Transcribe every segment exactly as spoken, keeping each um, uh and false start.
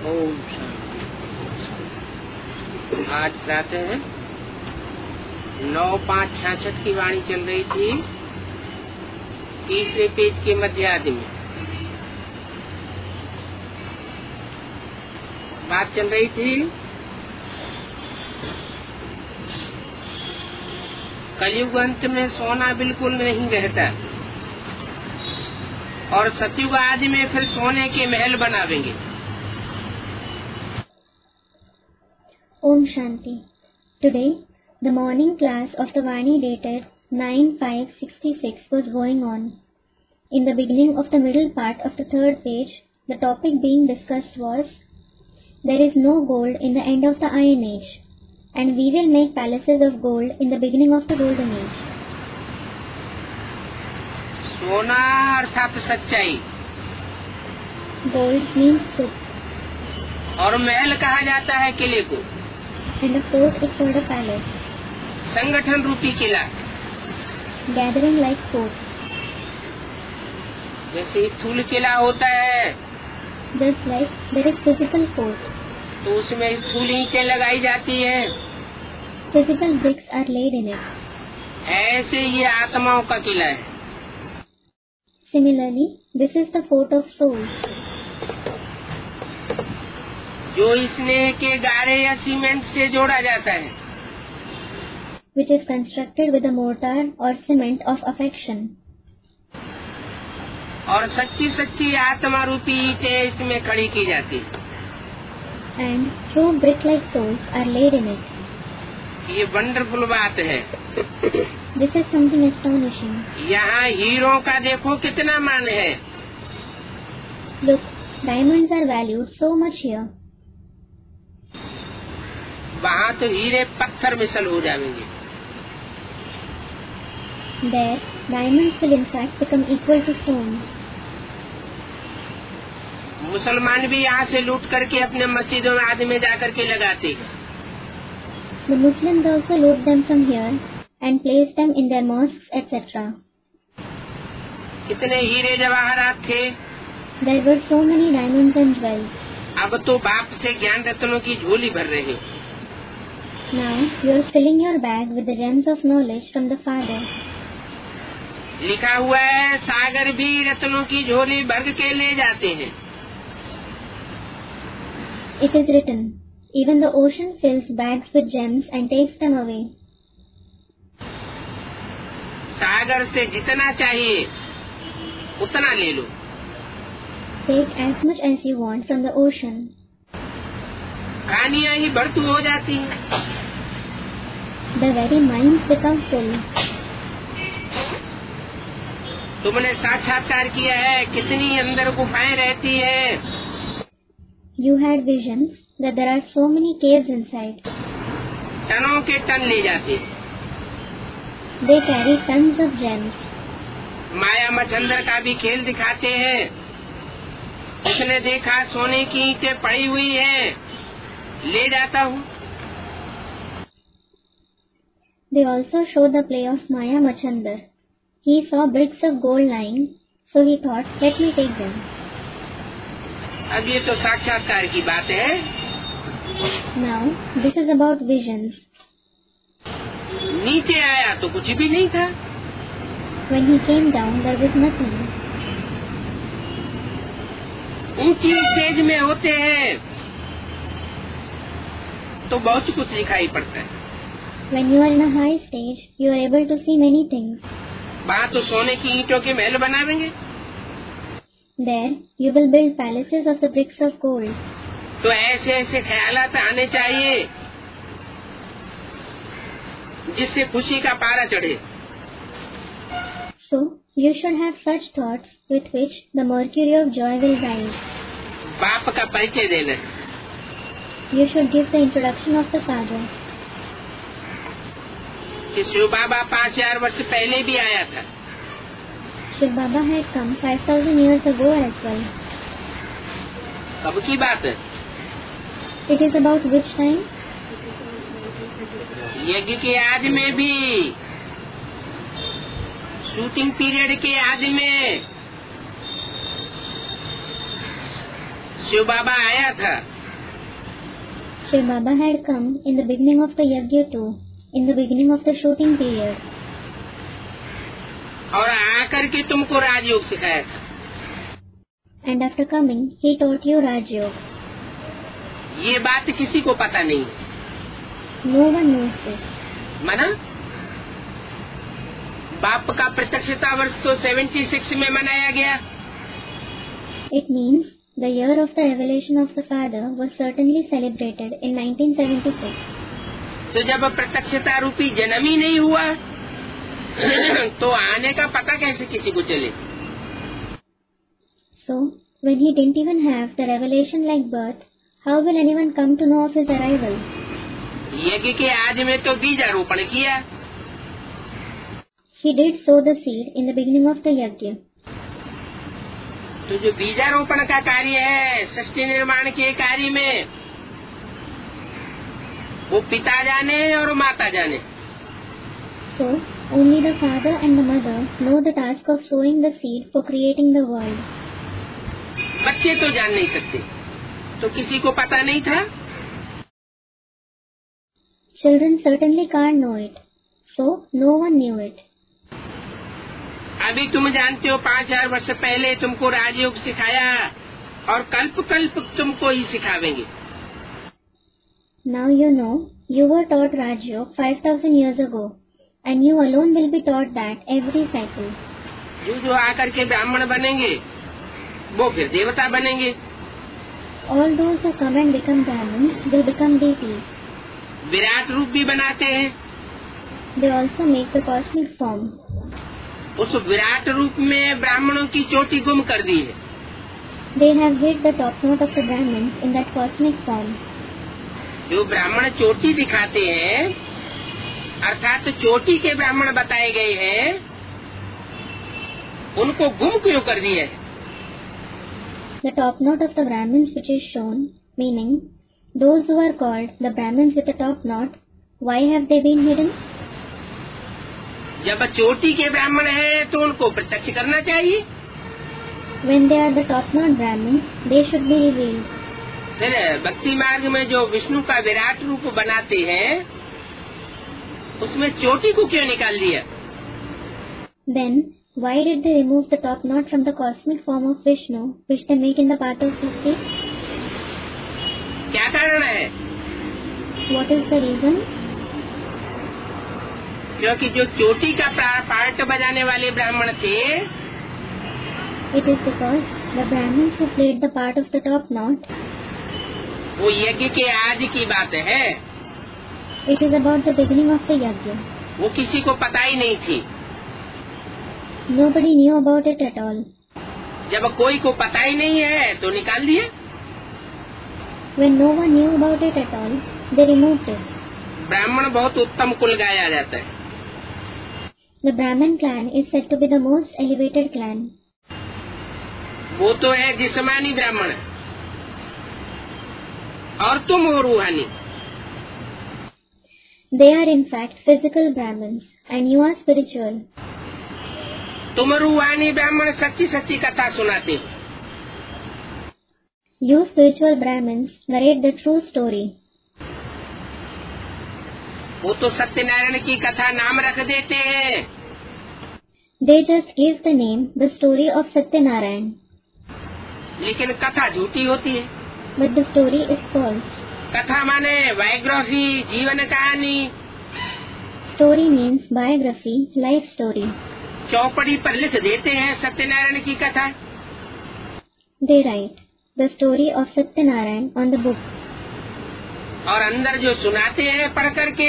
ओम शांति। आज प्रातः नौ पाँच छियासठ की वाणी चल रही थी, तीसरे पेज के मध्यार्ध में बात चल रही थी। कलयुग अंत में सोना बिल्कुल नहीं रहता और सतयुग आदि में फिर सोने के महल बनावेंगे। Om Shanti. Today, the morning class of the Vani dated nine five sixty-six was going on. In the beginning of the middle part of the third page, the topic being discussed was, there is no gold in the end of the Iron Age, and we will make palaces of gold in the beginning of the Golden Age. सोना अर्थात सच्चाई, Gold means truth, और महल कहा जाता है किले को, and a fort is called a palace. संगठन रूपी किला, Gathering like fort. जैसे स्थूल किला होता है, Just like there is physical fort, तो उसमें स्थूल ईंटें लगाई जाती है, physical bricks are laid in it. ऐसे ये आत्माओं का किला है। Similarly, this is the fort of souls, जो स्नेह के गारे या सीमेंट से जोड़ा जाता है, which is constructed with a mortar or cement of affection. और सच्ची सच्ची आत्मा रूपी ईंटें इसमें खड़ी की जाती है। And true brick-like souls are laid in it. ये वंडरफुल बात है। This is something astonishing. यहाँ हीरों का देखो कितना मान है। Look, diamonds are valued so much here. वहाँ तो हीरे पत्थर मिसल हो जाएंगे। There, diamonds will in fact become equal to stones. मुसलमान भी यहाँ से लूट करके अपने मस्जिदों में आदि में जाकर के लगाते हैं। The Muslims also loot them from here and place them in their mosques, et cetera. कितने हीरे जवाहरात थे। There were so many diamonds and jewels. अब तो बाप से ज्ञान रत्नों की झोली भर रहे हैं। Now you are filling your bag with the gems of knowledge from the Father. लिखा हुआ है, सागर भी रत्नों की झोली भर के ले जाते हैं। It is written, even the ocean fills bags with gems and takes them away. सागर से जितना चाहिए उतना ले लो। Take as much as you want from the ocean. कहानियाँ ही भरतू हो जाती हैं। The very minds become full. तुमने साक्षात्कार किया है, कितनी अंदर गुफाएं रहती है। You had visions that there are so many caves inside. टनों के टन ले जाते। They carry tons of gems. माया मच्छंदर का भी खेल दिखाते हैं। उसने देखा सोने की ईंटें पड़ी हुई हैं, ले जाता हूँ। They also show the play of Maya Machandar. He saw bricks of gold lying, so he thought, let me take them. अब ये तो साक्षात्कार की बात है। Now, this is about visions. नीचे आया तो कुछ भी नहीं था। When he came down, there was nothing. ऊंची स्टेज में होते हैं तो बहुत कुछ दिखाई पड़ता है। When you are in a high stage, you are able to see many things. वहाँ तो सोने की ईंटों के महल बनावेंगे। There, you will build palaces of the bricks of gold. तो ऐसे ऐसे ख्यालात आने चाहिए जिससे खुशी का पारा चढ़े। So, you should have such thoughts with which the mercury of joy will rise. बाप का परिचय देना। You should give the introduction of the Father. कि शिव बाबा पाँच हजार वर्ष पहले भी आया था। Shiv Baba had come five thousand years ago as well. कब की बात है? It is about which time? यज्ञ के आदि में भी, शूटिंग पीरियड के आदि में शिव बाबा आया था। Shiv Baba had come in the beginning of the yajna too, in the beginning of the shooting period. और आकर के तुमको राजयोग सिखाया था. And after coming, he taught you Rajयोग. ये बात किसी को पता नहीं. No one knows this. मना बाप का प्रत्यक्षता वर्ष तो छिहत्तर में मनाया गया. It means the year of the revelation of the Father was certainly celebrated in nineteen seventy-six. तो जब प्रत्यक्षता रूपी जन्म ही नहीं हुआ तो आने का पता कैसे किसी को चले? So when he didn't even have the revelation like birth, how will anyone come to know of his arrival? यज्ञ के आदि में तो बीजारोपण किया. He did sow the seed in the beginning of the yajna. तो जो बीजारोपण का कार्य है सृष्टि निर्माण के कार्य में, वो पिता जाने और माता जाने. So only the father and the mother know the task of sowing the seed for creating the world. बच्चे तो जान नहीं सकते, तो किसी को पता नहीं था. Children certainly can't know it, so no one knew it. अभी तुम जानते हो पांच हजार वर्ष पहले तुमको राजयोग सिखाया और कल्प कल्प तुमको ही सिखावेंगे. Now you know you were taught Rajयोग five thousand years ago, and you alone will be taught that every cycle. जो जो आकर के ब्राह्मण बनेंगे वो फिर देवता बनेंगे. All those who come and become Brahmins will become deities. Virat रूप भी बनाते हैं. They also make the cosmic form. उस विराट रूप में ब्राह्मणों की चोटी गुम कर दी है. They have hid the top note of the Brahmins in that cosmic form. जो ब्राह्मण चोटी दिखाते हैं, अर्थात चोटी के ब्राह्मण बताए गए हैं, उनको गुम क्यों कर दिया है? The top note of the Brahmins which is shown, meaning those who are called the Brahmins with the top knot, why have they been hidden? जब चोटी के ब्राह्मण हैं तो उनको प्रत्यक्ष करना चाहिए. When they are the top knot Brahmins, they should be revealed. फिर भक्ति मार्ग में जो विष्णु का विराट रूप बनाते हैं, उसमें चोटी को क्यों निकाल दिया? Then why did they remove the top knot from the cosmic form of Vishnu, which they make in the path of Bhakti? क्या कारण है? What is the reason? क्योंकि जो चोटी का पार्ट बजाने वाले ब्राह्मण थे, It is because the Brahmins who played the part of the top knot, वो यज्ञ के आदि की बात है. It is about the beginning of the yajna. वो किसी को पता ही नहीं थी. Nobody knew about it at all. जब कोई को पता ही नहीं है तो निकाल दिया. When no one knew about it at all, they removed it. ब्राह्मण बहुत उत्तम कुल गाया जाता है. The Brahmin clan is said to be the most elevated clan. वो तो है जिस्मानी ब्राह्मण, और तुम हो रूहानी. They are in fact physical Brahmins, and you are spiritual. तुम रूहानी ब्राह्मण सच्ची सच्ची कथा सुनाते हो. You spiritual Brahmins narrate the true story. वो तो सत्यनारायण की कथा नाम रख देते हैं. They just give the name the story of Satyanarayan. लेकिन कथा झूठी होती है. But the story is false. कथा माने बायोग्राफी, जीवन कहानी. Story means biography, life story. चौपड़ी पर लिख देते हैं सत्यनारायण की कथा. They write the story of Satyanarayan on the book. और अंदर जो सुनाते हैं पढ़ करके,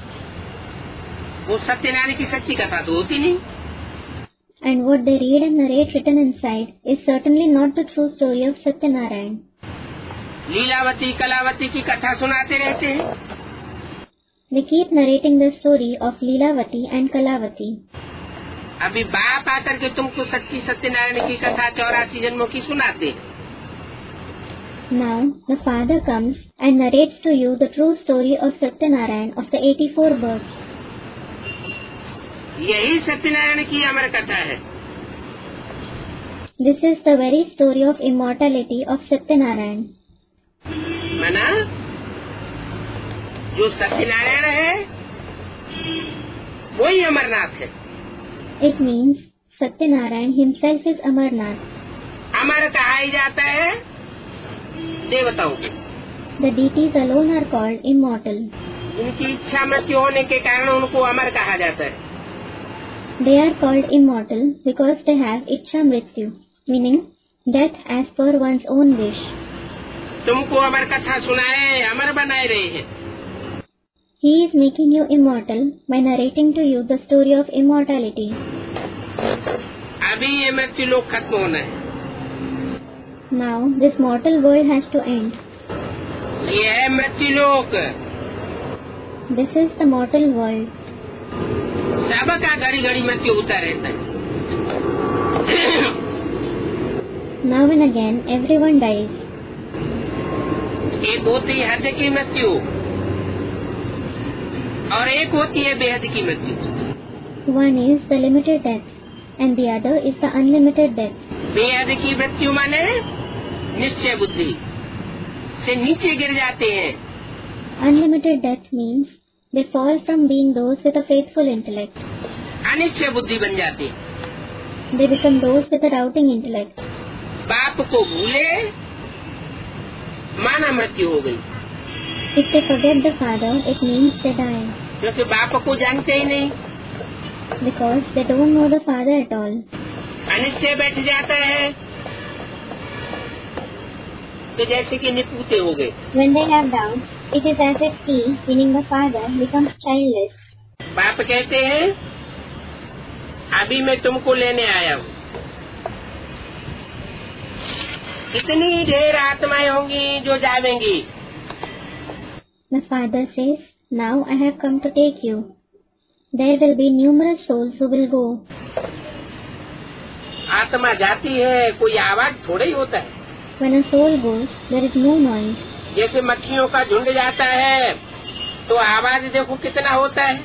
वो सत्यनारायण की सच्ची कथा तो होती नहीं. And what they read and narrate written inside is certainly not the true story of Satyanarayan. Lilavati Kalavati की कथा सुनाते रहते हैं. They keep narrating the story of Leelavati and Kalavati. अभी बाप आकर के तुमको सच्ची सत्यनारायण की कथा चौरासी जन्मों की सुनाते. Now the Father comes and narrates to you the true story of Satyanarayan of the eighty-four births. यही सत्यनारायण की अमर कथा है. This is the very story of immortality of Satyanarayan. मना जो सत्यनारायण है वही अमरनाथ है। It means Satyanarayan himself is Amarnath. अमर कहा ही जाता है देवताओं को। The deities alone are called immortal. उनकी इच्छा मृत्यु होने के कारण उनको अमर कहा जाता है। They are called immortal because they have Ichha Mrityu, meaning death as per one's own wish. तुमको अमर कथा सुनाए, अमर बनाए रहे हैं। He is making you immortal by narrating to you the story of immortality. अभी ये मृत्यु लोक खत्म होना है। Now this mortal world has to end. ये है मृत्यु लोक। This is the mortal world. सबका घड़ी घड़ी मृत्यु होता रहता है। Now and again everyone dies. एक होती है हद की मृत्यु और एक होती है बेहद की मृत्यु। One is the limited death and the other is the unlimited death. बेहद की मृत्यु माने निश्चय बुद्धि से नीचे गिर जाते हैं। Unlimited death means they fall from being those with a faithful intellect. Anishchay बुद्धि बन जाती है। They become those with a doubting intellect. बाप को भूले माना मृत्यु हो गई। If they forget the father, it means they die. क्योंकि बाप को जानते ही नहीं। Because they don't know the father at all. Anishchay बैठ जाता है तो जैसे कि निपुते हो गए। When they have doubts, it is as if he, meaning the father, becomes childless. बाप कहते हैं अभी मैं तुमको लेने आया हूँ। कितनी ढेर आत्माएं होंगी जो जावेंगी। The father says, now I have come to take you. There will be numerous souls who will go. आत्मा जाती है कोई आवाज थोड़ा ही होता है। When a soul goes, there is no noise. जैसे मक्खियों का झुंड जाता है तो आवाज देखो कितना होता है।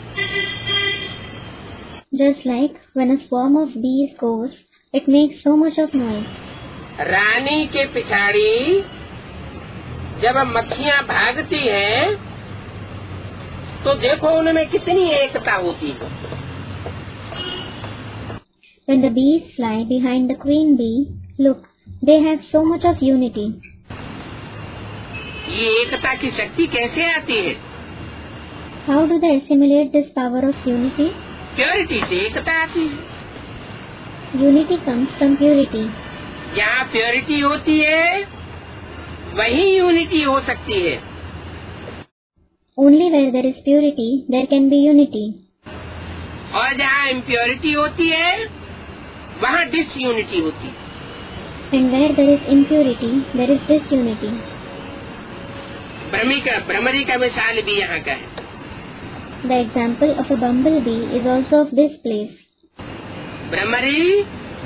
Just like when a swarm of bees goes, it makes so much of noise. रानी के पिछाड़ी जब मक्खियाँ भागती हैं तो देखो उनमें कितनी एकता होती है। When the bees fly behind the queen bee, look, they have so much of unity. ये एकता की शक्ति कैसे आती है? How do they assimilate this power of unity? Purity से एकता आती है। Unity comes from purity. जहाँ प्योरिटी होती है वही यूनिटी हो सकती है। Only where there is purity, there can be unity. और जहाँ इम्प्योरिटी होती है वहाँ डिसयूनिटी होती है। And where there is impurity, there is disunity. Brahmi का भ्रमरी का मिसाल भी यहाँ का है। The example of a bumblebee is also of this place. Bhramari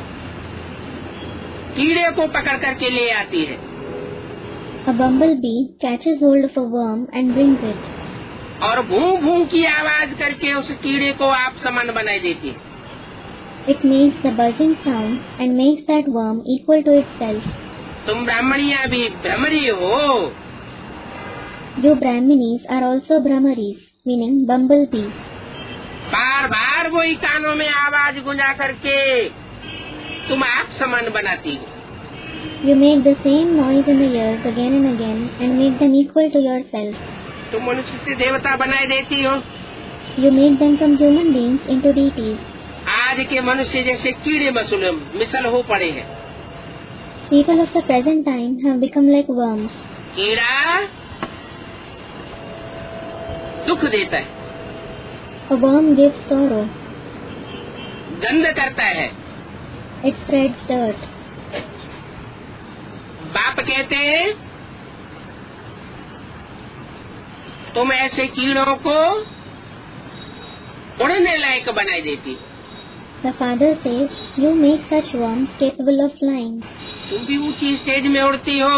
कीड़े को पकड़ करके ले आती है। A bumblebee catches hold of a worm and brings it. और भू भू की आवाज करके उस कीड़े को आप समान बनाई देती है। It makes the buzzing sound and makes that worm equal to itself. तुम ब्राह्मणियाँ भी भ्रमरी हो। You Brahminis are also Brahmaris, meaning bumblebees. बार बार वही कानों में आवाज गुंजा करके तुम आप समान बनाती हो। You make the same noise in the ears again and again and make them equal to yourself. तुम मनुष्य से देवता बनाए देती हो। You make them from human beings into deities. आज के मनुष्य जैसे कीड़े मसूल मिसल हो पड़े हैं। People of the present time have become like worms. कीड़ा दुख देता है। A worm gives sorrow. गंध करता है। It spreads dirt. बाप कहते हैं तुम ऐसे कीड़ों को उड़ने लायक बनाई देती। The father says, you make such worms capable of flying. तुम भी ऊंची स्टेज में उड़ती हो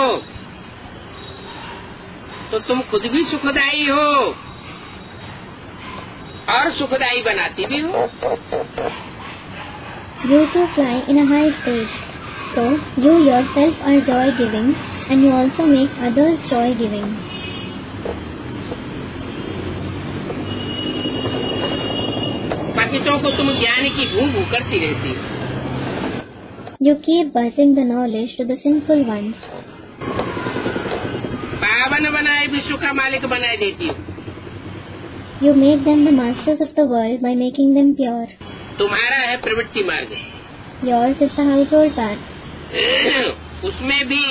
तो तुम खुद भी सुखदाई हो और सुखदाई बनाती भी हो। You too fly in a high stage. So, you yourself are joy-giving and you also make others joy-giving. अनागतों को तुम ज्ञान की भू भू करती रहती हो। You keep buzzing the knowledge to the sinful ones. पावन बनाए विश्व का मालिक बनाए देती हो। You make them the masters of the world by making them pure. तुम्हारा है प्रवृत्ति मार्ग। Yours is the household path. उसमें भी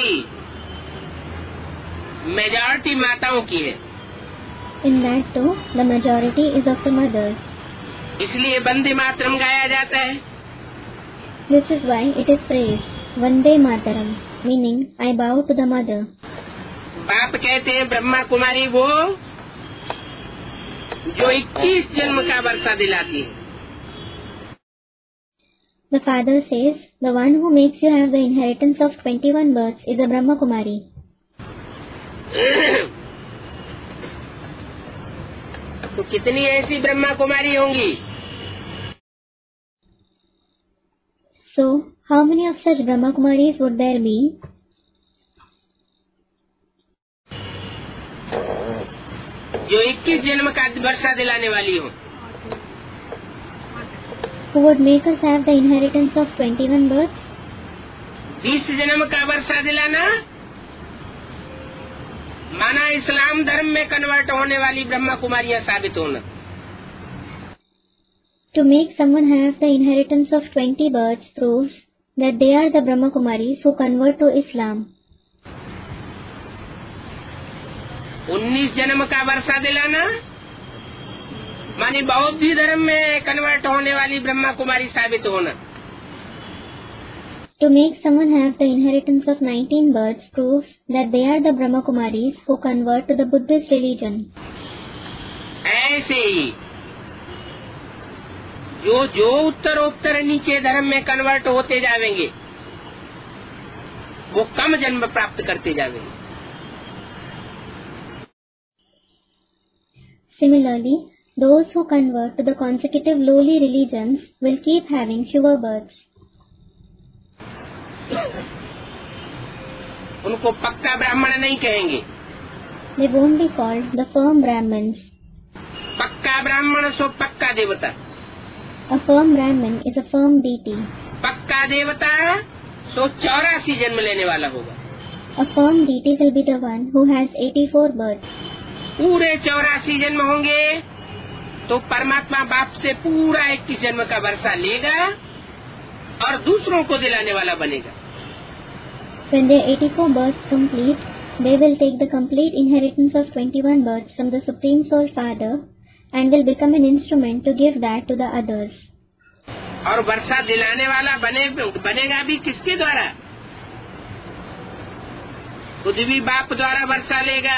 मेजॉरिटी माताओं की है। In that too, the majority is of the mothers. इसलिए वंदे मातरम गाया जाता है। This is why it is praised, Vande Mataram, meaning I bow to the mother. बाप कहते हैं ब्रह्मा कुमारी वो जो इक्कीस जन्म का वर्षा दिलाती है। The father says, the one who makes you have the inheritance of twenty-one births is a Brahma Kumari. तो कितनी ऐसी ब्रह्मा कुमारी होंगी? So, how many of such Brahma Kumaris would there be? जो इक्कीस जन्म का वर्षा दिलाने वाली हो। Who would make us have the inheritance of twenty-one births? बीस जन्म का वर्षा दिलाना माना इस्लाम धर्म में कन्वर्ट होने वाली ब्रह्मा कुमारियां साबित होना। To make someone have the inheritance of twenty births proves that they are the Brahma Kumaris who convert to Islam. उन्नीस जन्म का वर्षा दिलाना मानी बौद्ध धर्म में कन्वर्ट होने वाली ब्रह्मा कुमारी साबित होना। To make someone have the inheritance of nineteen births proves that they are the Brahma Kumaris who convert to the Buddhist religion. ऐसे ही जो जो उत्तरोत्तर नीचे धर्म में कन्वर्ट होते जाएंगे वो कम जन्म प्राप्त करते जाएंगे। Similarly, those who convert to the consecutive lowly religions will keep having fewer births. उनको पक्का ब्राह्मण नहीं कहेंगे। They won't be called the firm Brahmins. पक्का ब्राह्मण सो पक्का देवता। A firm Brahmin is a firm deity. पक्का देवता सो चौरासी जन्म लेने वाला होगा। A firm deity will be the one who has eighty-four births. पूरे चौरासी जन्म होंगे तो परमात्मा बाप से पूरा इक्कीस जन्म का वर्षा लेगा और दूसरों को दिलाने वाला बनेगा। When their eighty-four births complete, they will take the complete inheritance of twenty-one births from the Supreme Soul Father and will become an instrument to give that to the others. और वर्षा दिलाने वाला बने बनेगा भी किसके द्वारा? खुद भी बाप द्वारा वर्षा लेगा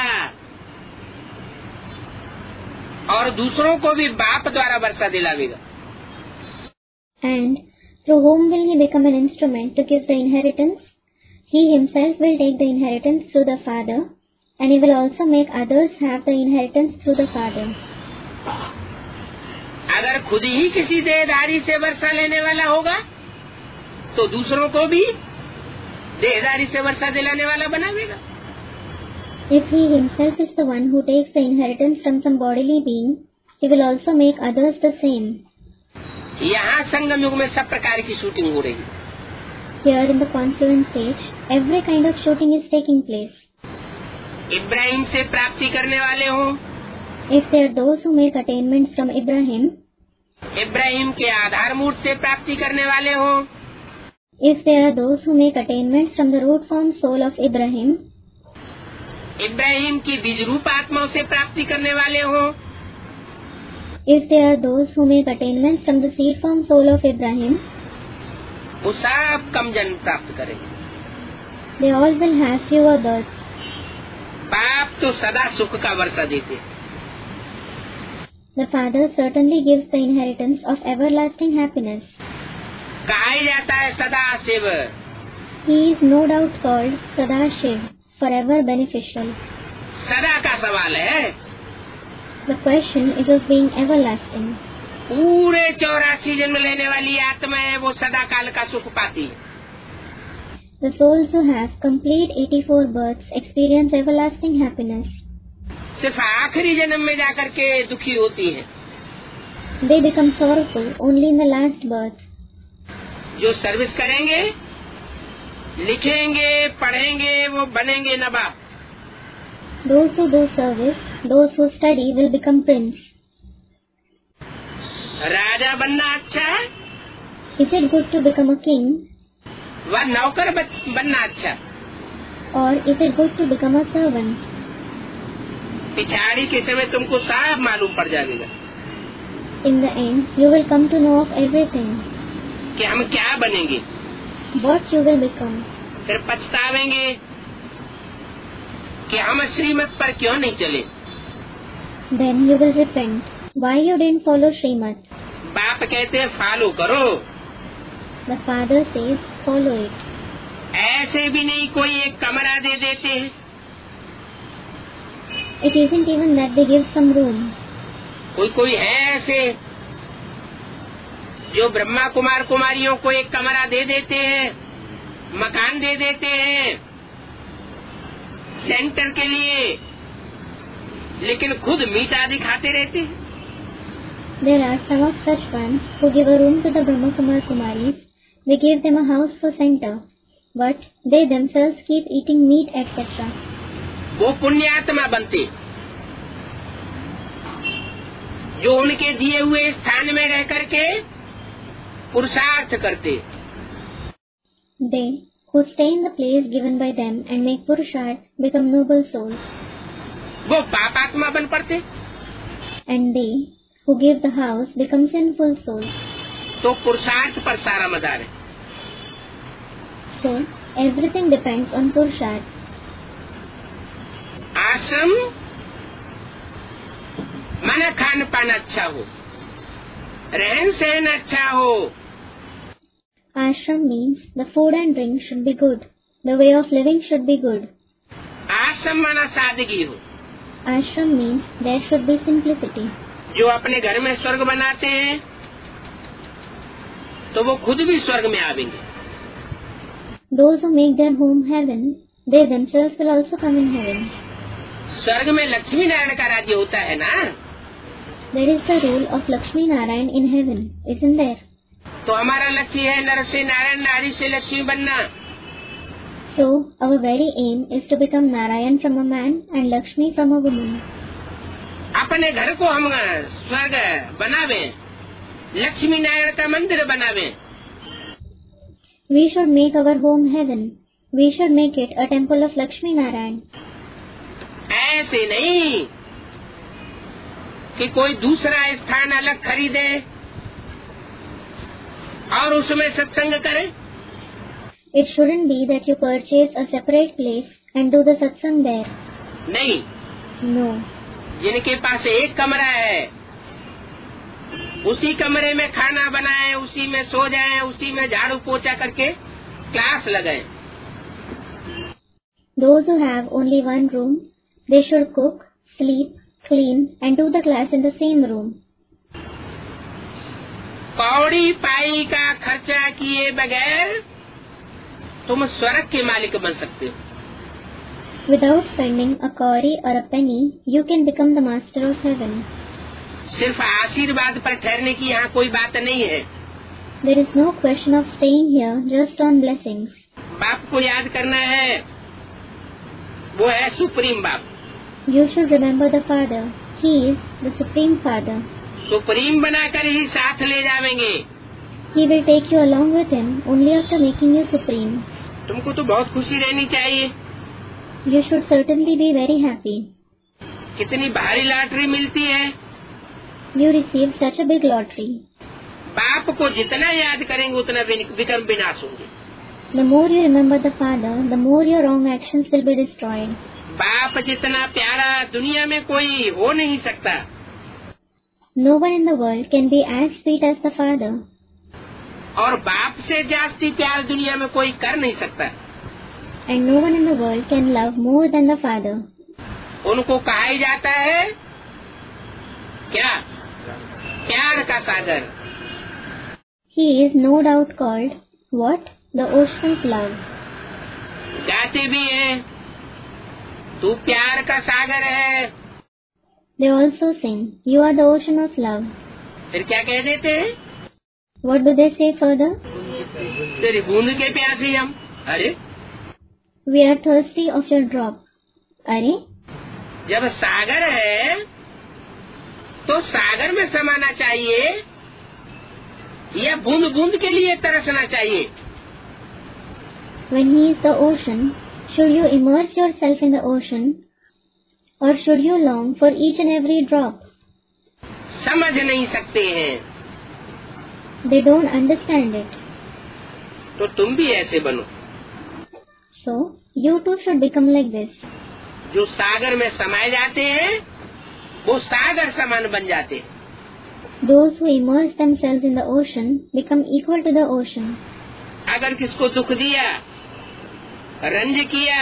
और दूसरों को भी बाप द्वारा वर्षा दिलावेगा। And through whom will he become an instrument to give the inheritance? He himself will take the inheritance through the Father, and he will also make others have the inheritance through the Father. अगर खुद ही किसी देहधारी से वर्षा लेने वाला होगा तो दूसरों को भी देहधारी से वर्षा दिलाने वाला बनावेगा। If he himself is the one who takes the inheritance from some bodily being, he will also make others the same. यहाँ संगम युग में सब प्रकार की शूटिंग हो रही है। Here in the confluence stage, every kind of shooting is taking place. Ibrahim से प्राप्ति करने वाले हों, If there are those who make attainments from Ibrahim, Ibrahim के आधारमूल से प्राप्ति करने वाले हों, if there are those who make attainments from the root form soul of Ibrahim, Ibrahim की बीज रूप आत्माओं से प्राप्ति करने वाले हों, if there are those who make attainments from the seed form soul of Ibrahim, वो सब कम जन्म प्राप्त करेंगे। they all will have fewer births. बाप तो सदा सुख का वर्षा देते हैं। The Father certainly gives the inheritance of everlasting happiness. कहा ही जाता है सदा Shiv. He is no doubt called Sadashiv, forever beneficial. सदा का सवाल है। The question is of being everlasting. पूरे चौरासी जन्म लेने वाली आत्मा है वो सदा काल का सुख पाती है। The souls who have complete eighty-four births experience everlasting happiness. सिर्फ आखिरी जन्म में जाकर के दुखी होती है। they become sorrowful only in the last birth. जो सर्विस करेंगे, लिखेंगे, पढ़ेंगे, वो बनेंगे नवाब। Those who do service, those who study will become prince. राजा बनना अच्छा है? Is it good to become a king? वह नौकर बनना अच्छा? Or is it good to become a servant? पिछाड़ी के समय तुमको सब मालूम पड़ जाएगा। In the end, you will come to know of everything. कि हम क्या बनेंगे? What you will become. फिर पछतावेंगे कि हम श्रीमत पर क्यों नहीं चले। Then you will repent. Why you didn't follow Srimad? बाप कहते हैं फॉलो करो। The father says, follow it. ऐसे भी नहीं कोई एक कमरा दे देते हैं। It isn't even that they give some room. कोई कोई है ऐसे जो ब्रह्मा कुमार कुमारियों को एक कमरा दे देते हैं, मकान दे देते हैं सेंटर के लिए, लेकिन खुद मीठा दिखाते रहते हैं। There are some of such ones who give a room to the Brahma Kumar Kumaris. They give them a house for center, but they themselves keep eating meat, et cetera. वो पुण्यात्मा बनते जो उनके दिए हुए स्थान में रह करके पुरुषार्थ करते। They who stay in the place given by them and make purusharth become noble souls. वो पापात्मा बन पड़ते। And they who give the house become sinful souls. तो पुरुषार्थ पर सारा मदार है। So everything depends on purusharth. आश्रम माना खान पान अच्छा हो, रहन सहन अच्छा हो। Ashram means the food and drink should be good. The way of living should be good. आश्रम माना सादगी हो। Ashram means there should be simplicity. जो अपने घर में स्वर्ग बनाते हैं तो वो खुद भी स्वर्ग में आवेंगे। Those who make their home heaven, they themselves will also come in heaven. स्वर्ग में लक्ष्मी नारायण का राज्य होता है ना? There is the rule of Lakshmi Narayan in heaven, isn't there? तो हमारा लक्ष्य है नर से नारायण, नारी से लक्ष्मी बनना। So our very aim is to become Narayan from a man and Lakshmi from a woman. अपने घर को हम स्वर्ग बनावे, लक्ष्मी नारायण का मंदिर बनावे। We should make our home heaven. We should make it a temple of Lakshmi Narayan. ऐसे नहीं कि कोई दूसरा स्थान अलग खरीदे और उसमें सत्संग करे। It shouldn't be that you purchase a separate place and do the satsang there. नहीं। No. जिनके पास एक कमरा है उसी कमरे में खाना बनाएं, उसी में सो जाएं, उसी में झाड़ू पोछा करके क्लास लगाएं। Those who have only one room, they should cook, sleep, clean and do the class in the same room. कौड़ी पाई का खर्चा किए बगैर तुम स्वर्ग के मालिक बन सकते हो। Without spending a kauri or a penny, you can become the master of heaven. सिर्फ आशीर्वाद पर ठहरने की यहाँ कोई बात नहीं है। There is no question of staying here just on blessings. बाप को याद करना है, वो है सुप्रीम बाप। You should remember the Father. He is the Supreme Father. Supreme बनाकर ही साथ ले जावेंगे। He will take you along with him only after making you supreme. तुमको तो बहुत खुशी रहनी चाहिए। You should certainly be very happy. कितनी भारी लॉटरी मिलती है। You receive such a big lottery. बाप को जितना याद करेंगे उतना विक्रम विनाश होंगे। The more you remember the Father, the more your wrong actions will be destroyed. बाप जितना प्यारा दुनिया में कोई हो नहीं सकता। No one in the world can be as sweet as the Father. और बाप से जास्ती प्यार दुनिया में कोई कर नहीं सकता। And no one in the world can love more than the Father. उनको कहा ही जाता है क्या? प्यार का सागर। He is no doubt called what? The ocean of love. गाते भी हैं, तू प्यार का सागर है। They also sing, you are the ocean of love. फिर क्या कह देते हैं? What do they say further? तेरी बूंद के प्यासे हम। अरे We are thirsty of your drop. अरे जब सागर है तो सागर में समाना चाहिए या बूंद बूंद के लिए तरसना चाहिए? When he is the ocean, should you immerse yourself in the ocean, or should you long for each and every drop? समझ नहीं सकते हैं। They don't understand it. तो तुम भी ऐसे बनो। So, you too should become like this. जो सागर में समाये जाते हैं वो सागर समान बन जाते हैं। Those who immerse themselves in the ocean become equal to the ocean. अगर किसको दुख दिया, रंज किया,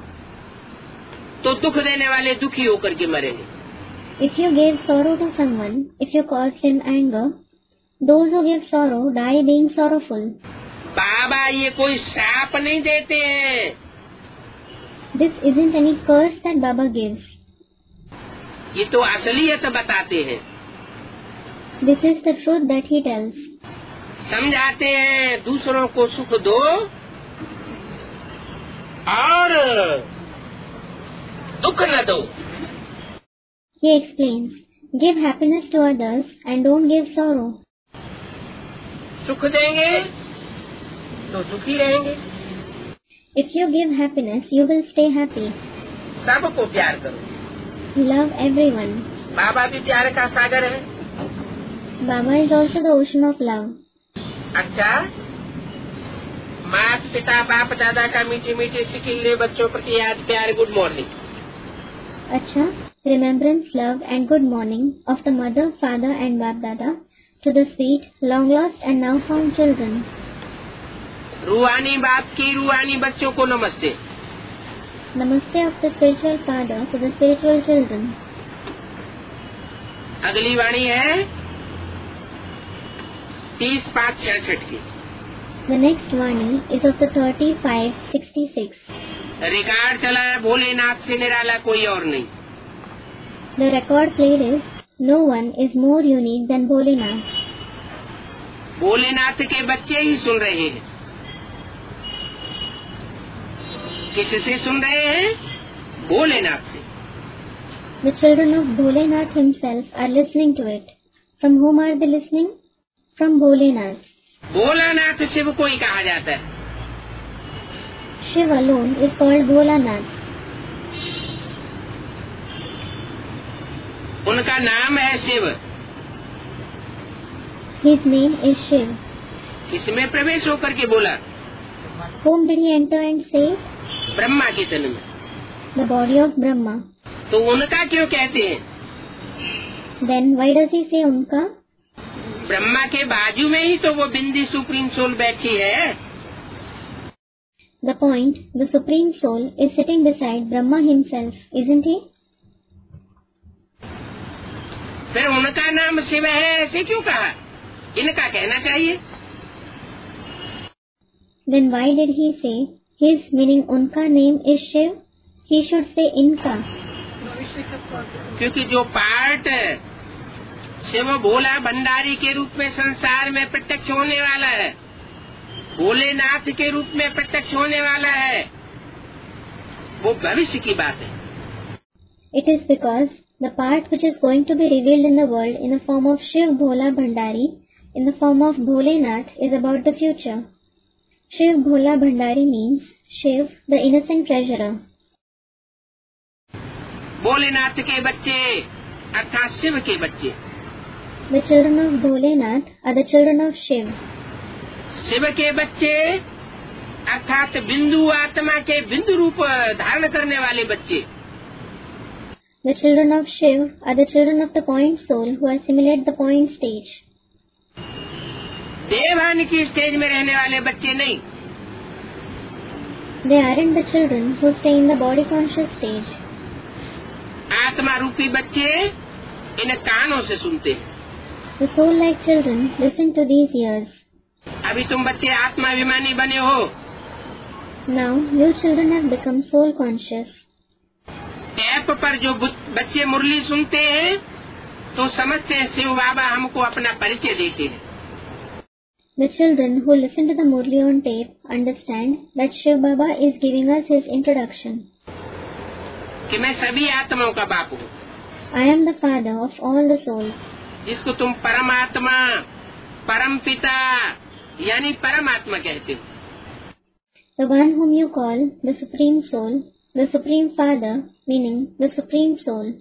तो दुख देने वाले दुखी होकर के मरेंगे। If you gave sorrow to someone, if you caused him anger, those who give sorrow die being sorrowful. बाबा ये कोई श्राप नहीं देते हैं। This isn't any curse that Baba gives. ये तो असलियत बताते हैं। This is the truth that he tells. समझाते हैं दूसरों को सुख दो और दुख न दो। He explains, give happiness to others and don't give sorrow. सुख देंगे तो दुखी रहेंगे। If you give happiness, you will stay happy. सबको प्यार करो। Love everyone. बाबा भी प्यार का सागर है। Baba is also the ocean of love. अच्छा, माता पिता बाप दादा का मीठी मीठी सिकिल्ले बच्चों प्रति याद प्यार गुड मॉर्निंग। अच्छा, remembrance, love and good morning of the mother, father and Bap Dada to the sweet, long lost and now found children. रूहानी बाप की रूहानी बच्चों को नमस्ते। Namaste of the spiritual father to the spiritual children. अगली वाणी है तीस पाँच छियासठ की। The next Vani is of the thirty-five sixty-six. Record चला है भोलेनाथ से निराला कोई और नहीं। The record played is, no one is more unique than Bholenath. Bholenath के बच्चे ही सुन रहे हैं। किससे सुन रहे हैं? भोलेनाथ से। The children of Bholenath himself are listening to it. From whom are they listening? From Bholenath. Bholanath Shiv को ही कहा जाता है। Shiv alone is called Bholanath. उनका नाम है Shiv. His name is Shiv. इसमें प्रवेश होकर के बोला। Whom did he enter and save? Brahma के तन में। The body of Brahma. तो उनका क्यों कहते हैं? Then why does he say उनका? ब्रह्मा के बाजू में ही तो वो बिंदी सुप्रीम सोल बैठी है। The point, the supreme soul is sitting beside Brahma himself, isn't he? फिर उनका नाम शिव है ऐसे क्यों कहा? इनका कहना चाहिए। Then why did he say his, meaning उनका name is Shiv? He should say इनका. क्योंकि जो पार्ट शिव भोला भंडारी के रूप में संसार में प्रत्यक्ष होने वाला है, भोलेनाथ के रूप में प्रत्यक्ष होने वाला है, वो भविष्य की बात है। It is because the part which is going to be revealed in the world in the form of Shiv Bhola Bhandari, in the form of Bholenath, is about the future. Shiv Bhola Bhandari means Shiv, the innocent treasurer. Bholenath के बच्चे अर्थात शिव के बच्चे। The children of Bholenath are the children of Shiv. Shiv के बच्चे अर्थात बिंदु आत्मा के बिंदु रूप धारण करने वाले बच्चे। The children of Shiv are the children of the point soul who assimilate the point stage. देवान की स्टेज में रहने वाले बच्चे नहीं। They aren't the children who stay in the body conscious stage. आत्मा रूपी बच्चे इन कानों से सुनते हैं। The soul-like children listen to these ears. अभी तुम बच्चे आत्माभिमानी बने हो। Now you children have become soul conscious. Tape पर जो बच्चे मुरली सुनते हैं तो समझते हैं शिव बाबा हमको अपना परिचय देते हैं। The children who listen to the Murli on tape understand that Shiv Baba is giving us his introduction. कि मैं सभी आत्माओं का बाप हूँ। I am the father of all the souls. जिसको तुम परमात्मा, परम पिता यानी परमात्मा कहते हो। The one whom you call the Supreme Soul, the Supreme Father, meaning the Supreme Soul.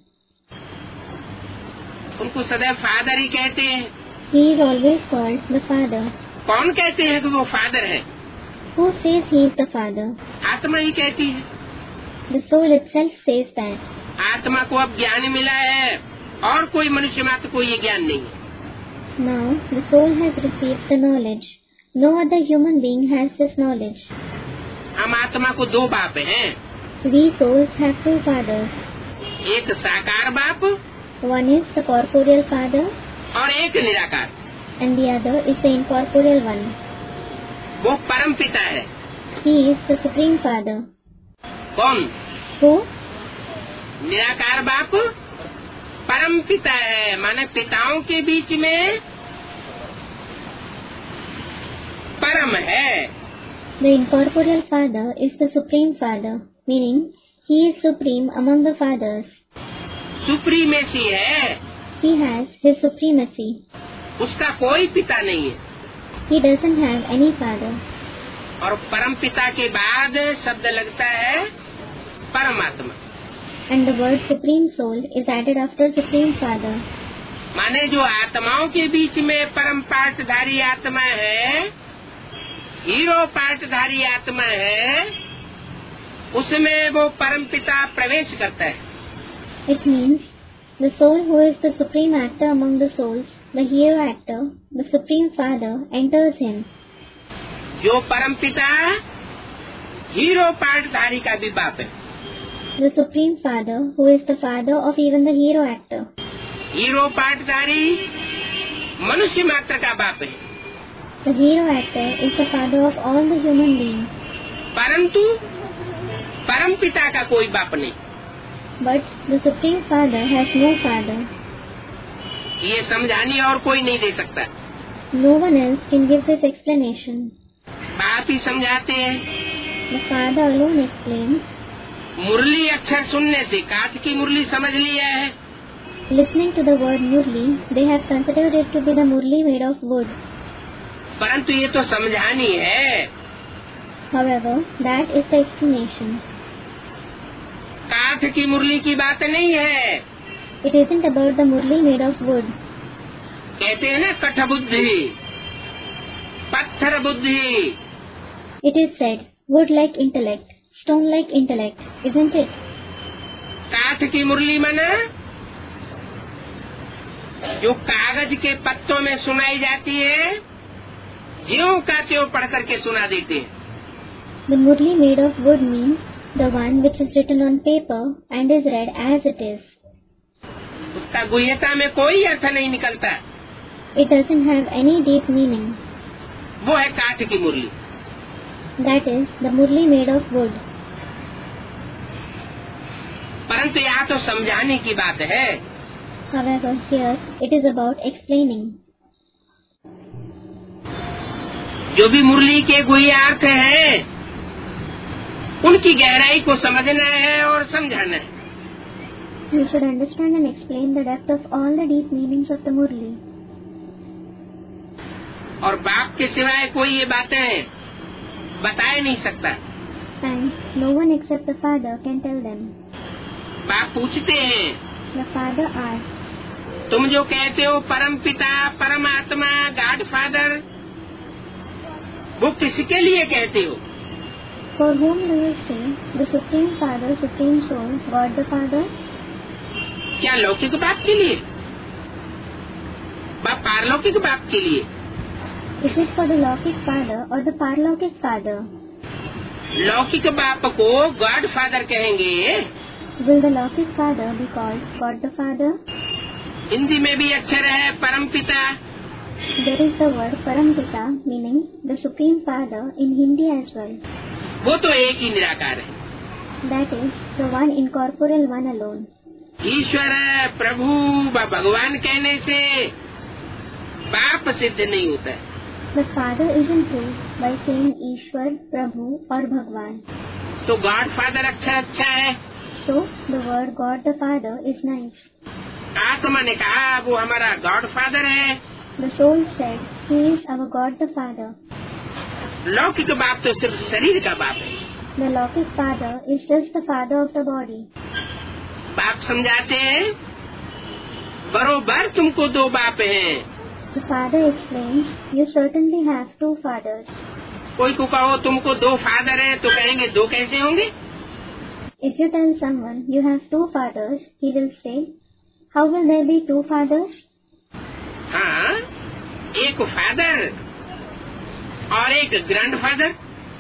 उनको सदैव फादर ही कहते हैं। He is always called the Father. कौन कहते हैं कि वो फादर है? Who says he is the Father? आत्मा ही कहती है। The soul itself says that. आत्मा को अब ज्ञान मिला है और कोई मनुष्य मात्र को ये ज्ञान नहीं है। Now the soul has received the knowledge. No other human being has this knowledge. हम आत्मा को दो बाप हैं। We souls have two fathers. एक साकार बाप One is the corporeal father और एक निराकार, and the other is the incorporeal one. वो परम पिता है। He is the Supreme Father. कौन? Who? निराकार बाप परम पिता है, माने पिताओं के बीच में परम है। The incorporeal father is the Supreme Father, meaning he is supreme among the fathers. Supremacy है। He has his supremacy. उसका कोई पिता नहीं है। He doesn't have any father. और परम पिता के बाद शब्द लगता है परमात्मा। And the word Supreme Soul is added after Supreme Father. माने जो आत्माओं के बीच में परम पार्टधारी आत्मा है, हीरो पार्टधारी आत्मा है, उसमें वो परम पिता प्रवेश करता है। It means the soul who is the supreme actor among the souls, the hero actor, the Supreme Father enters him. जो परम पिता हीरो पार्टधारी का भी बाप है। The Supreme Father who is the father of even the hero actor. Hero पार्टधारी मनुष्य मात्र का बाप है। The hero actor is the father of all the human beings. परंतु परम पिता का कोई बाप नहीं। But the Supreme Father has no father. ये समझाने और कोई नहीं दे सकता। No one else can give this explanation. बाप ही समझाते हैं। The Father alone explains. मुरली अक्षर सुनने से काठ की मुरली समझ लिया है। Listening to the word Murli, they have considered it to be the Murli made of wood. परंतु ये तो समझानी है। However, that is the explanation. काठ की मुरली की बात नहीं है। It isn't about the Murli made of wood. कहते हैं ना कठ बुद्धि, पत्थर बुद्धि। It is said, wood like intellect, stone like intellect, isn't it? काठ की मुरली माना जो कागज के पत्तों में सुनाई जाती है, ज्यों का त्यों पढ़ करके सुना देते हैं। The Murli made of wood means the one which is written on paper and is read as it is. उसका गुह्यता में कोई अर्थ नहीं निकलता। It doesn't have any deep meaning. वो है काठ की मुरली। That is the Murli made of wood. परंतु यहाँ तो समझाने की बात है। However, here it is about explaining. जो भी मुरली के गुह्यार्थ हैं, उनकी गहराई को समझना है और समझाना है। You should understand and explain the depth of all the deep meanings of the Murli. और बाप के सिवाय कोई ये बातें बताए नहीं सकता। And no one except the Father can tell them. बाप पूछते हैं, The Father asks, तुम जो कहते हो परम पिता, परमात्मा, गॉड फादर, वो किसके लिए कहते हो? For whom do you say the Supreme Father, Supreme Soul, God the Father? क्या लौकिक बाप के लिए, बाप पारलौकिक बाप के लिए? Is it for the Laukic Father or the Parlaukic Father? लौकिक बाप को गॉड फादर कहेंगे। Will the Laukic Father be called God the Father? Hindi में भी अक्षर है परम पिता। There is the word Parampita, meaning the Supreme Father in Hindi as well. वो तो एक ही निराकार है। That is the one incorporeal one alone. ईश्वर प्रभु व भगवान कहने से बाप सिद्ध नहीं होता है। The Father is improved by saying ईश्वर, प्रभु और भगवान। तो गॉड फादर अच्छा अच्छा है। So the word God the Father is nice. आत्मा ने कहा वो हमारा गॉड फादर है। The soul said He is our God the Father. लौकिक बाप तो सिर्फ शरीर का बाप है। The Laukic Father is just the father of the body. बाप समझाते हैं बरोबर तुमको दो बाप हैं। The father explains, you certainly have two fathers. कोई को कहो तुमको दो फादर हैं तो कहेंगे दो कैसे होंगे? If you tell someone you have two fathers, he will say, how will there be two fathers? हाँ, एक फादर और एक ग्रैंडफादर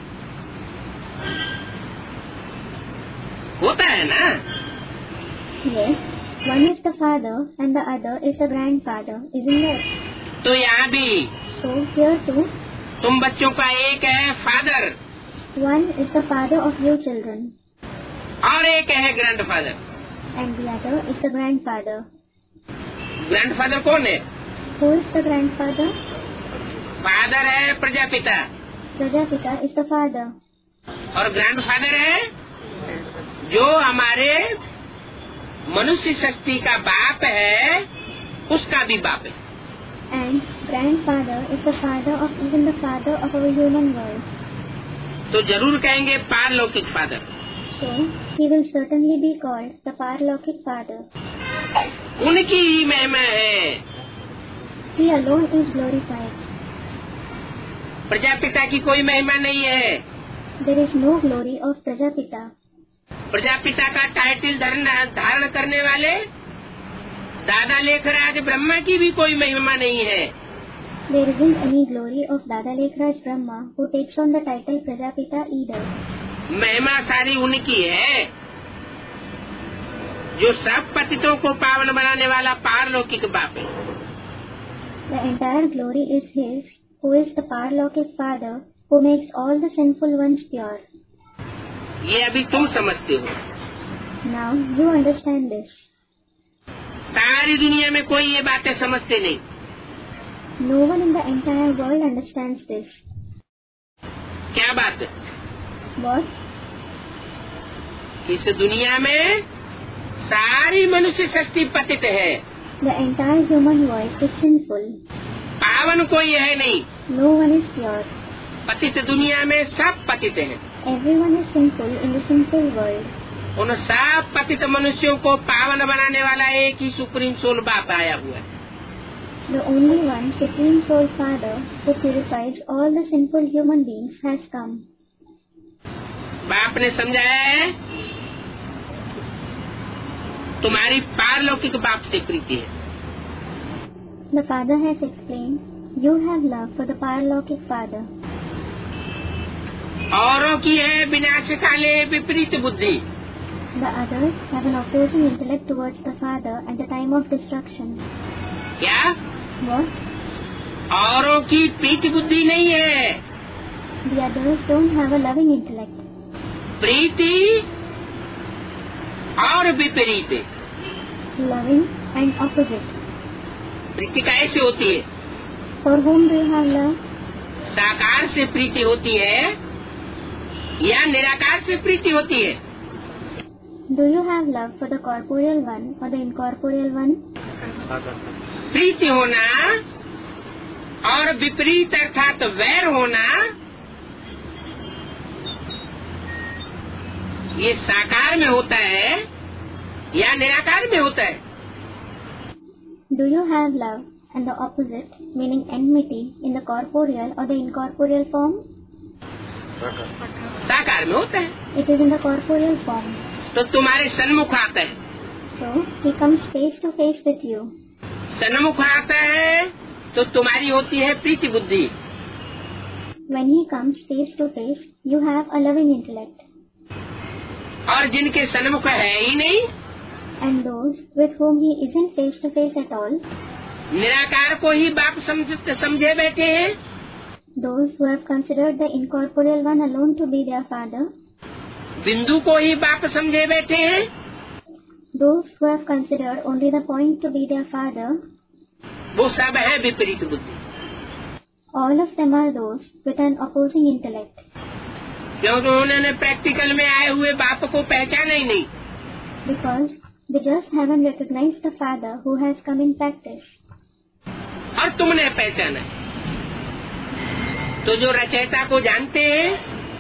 होता है ना? Yes, one is the father and the other is the grandfather, isn't it? तो यहाँ भी So here too, तुम बच्चों का एक है father, one is the father of you children, और एक है grandfather. and the other is the grandfather. Grandfather कौन है? Who is the grandfather? Father है Prajapita, Prajapita is the father, और ग्रैंडफादर है जो हमारे मनुष्य शक्ति का बाप है, उसका भी बाप है। and grandfather is the father of even the father of our human world. तो जरूर कहेंगे पारलौकिक father. So he will certainly be called the Paralaukic Father. उनकी ही महिमा है। He alone is glorified. Prajapita की कोई महिमा नहीं है। There is no glory of Prajapita. Prajapita का टाइटल धारण करने वाले दादा लेखराज ब्रह्मा की भी कोई महिमा नहीं है। There isn't any glory of Dada Lekhraj Brahma who takes on the title Prajapita either. महिमा सारी उनकी है जो सब पतितों को पावन बनाने वाला पारलौकिक बाप है। The entire glory is His, who is the Paralaukic Father, who makes all the sinful ones pure. ये अभी तुम समझते हो। Now you understand this. सारी दुनिया में कोई ये बातें समझते नहीं। No one in the entire world understands this. क्या बात है? What? इस दुनिया में सारी मनुष्य शक्ति पतित है। The entire human world is sinful. पावन कोई है नहीं। No one is pure. पतित दुनिया में सब पतित हैं। Everyone is sinful in the sinful world. उन सब पतित मनुष्यों को पावन बनाने वाला एक ही सुप्रीम सोल बाप आया हुआ है। The only one Supreme Soul Father who purifies all the sinful human beings has come. बाप ने समझाया है तुम्हारी पारलौकिक बाप से प्रीति है। The Father has explained, you have love for the Paralaukic Father. औरों की है विनाश काले विपरीत बुद्धि। The others have an opposing intellect towards the Father at the time of destruction. क्या? What? औरों की प्रीति बुद्धि नहीं है। The others don't have a loving intellect. प्रीति और विपरीत। Loving and opposite. प्रीति कैसे होती है? For whom do you have love? साकार से प्रीति होती है या निराकार से प्रीति होती है? Do you have love for the corporeal one or the incorporeal one? प्रीति होना और विपरीत अर्थात वैर होना ये साकार में होता है या निराकार में होता है? Do you have love and the opposite, meaning enmity, in the corporeal or the incorporeal form? साकार में होता है। It is in the corporeal form. तो तुम्हारे सन्मुख आता है। So he comes face to face with you. सन्मुख आता है तो तुम्हारी होती है प्रीति बुद्धि। When he comes face to face, you have a loving intellect. और जिनके सन्मुख है ही नहीं, And those with whom he isn't face to face at all, निराकार को ही बाप समझ समझे बैठे हैं। those who have considered the incorporeal one alone to be their father, बिंदु को ही बाप समझे बैठे हैं। those who have considered only the point to be their father, वो सब है विपरीत बुद्धि। all of them are those with an opposing intellect. क्योंकि उन्होंने प्रैक्टिकल में आए हुए बाप को पहचाना ही नहीं। Because they just haven't recognized the father who has come in practice. और तुमने पहचाना। तो जो रचयिता को जानते हैं,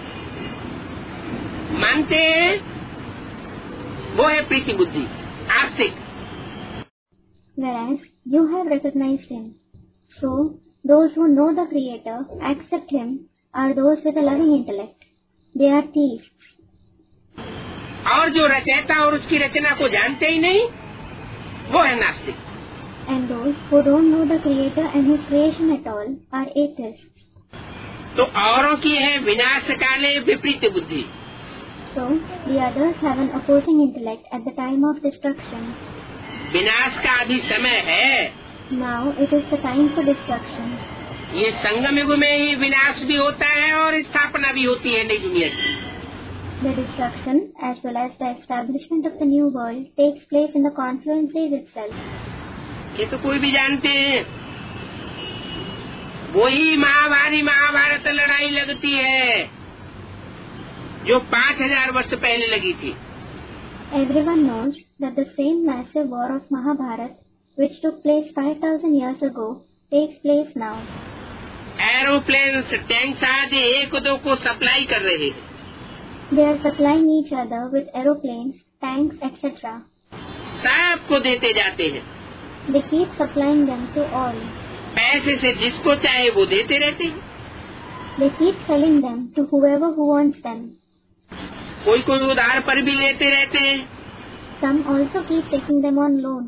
मानते हैं, वो है प्रीति बुद्धि, आस्तिक। Whereas you have recognized him. So those who know the Creator, accept him, are those with a loving intellect. They are theists. और जो रचयिता और उसकी रचना को जानते ही नहीं, वो है नास्तिक। And those who don't know the Creator and His creation at all are atheists. तो औरों की है विनाश काले विपरीत बुद्धि। So the others have an opposing intellect at the time of destruction. विनाश का अभी समय है। Now it is the time for destruction. ये संगम युग में ही विनाश भी होता है और स्थापना भी होती है नई दुनिया की। The destruction as well as the establishment of the new world takes place in the confluence age itself. ये तो कोई भी जानते हैं। वही महाभारी महाभारत लड़ाई लगती है जो पांच हजार वर्ष पहले लगी थी। Everyone knows that the same massive war of Mahabharat, which took place five thousand years ago, takes place now. Aeroplanes, tanks आदि एक दो को सप्लाई कर रहे हैं। They are supplying each other with aeroplanes, tanks, et cetera. सबको देते जाते हैं। They keep supplying them to all. पैसे से जिसको चाहे वो देते रहते हैं। They keep selling them to whoever who wants them. कोई कोई उधार पर भी लेते रहते हैं। Some also keep taking them on loan.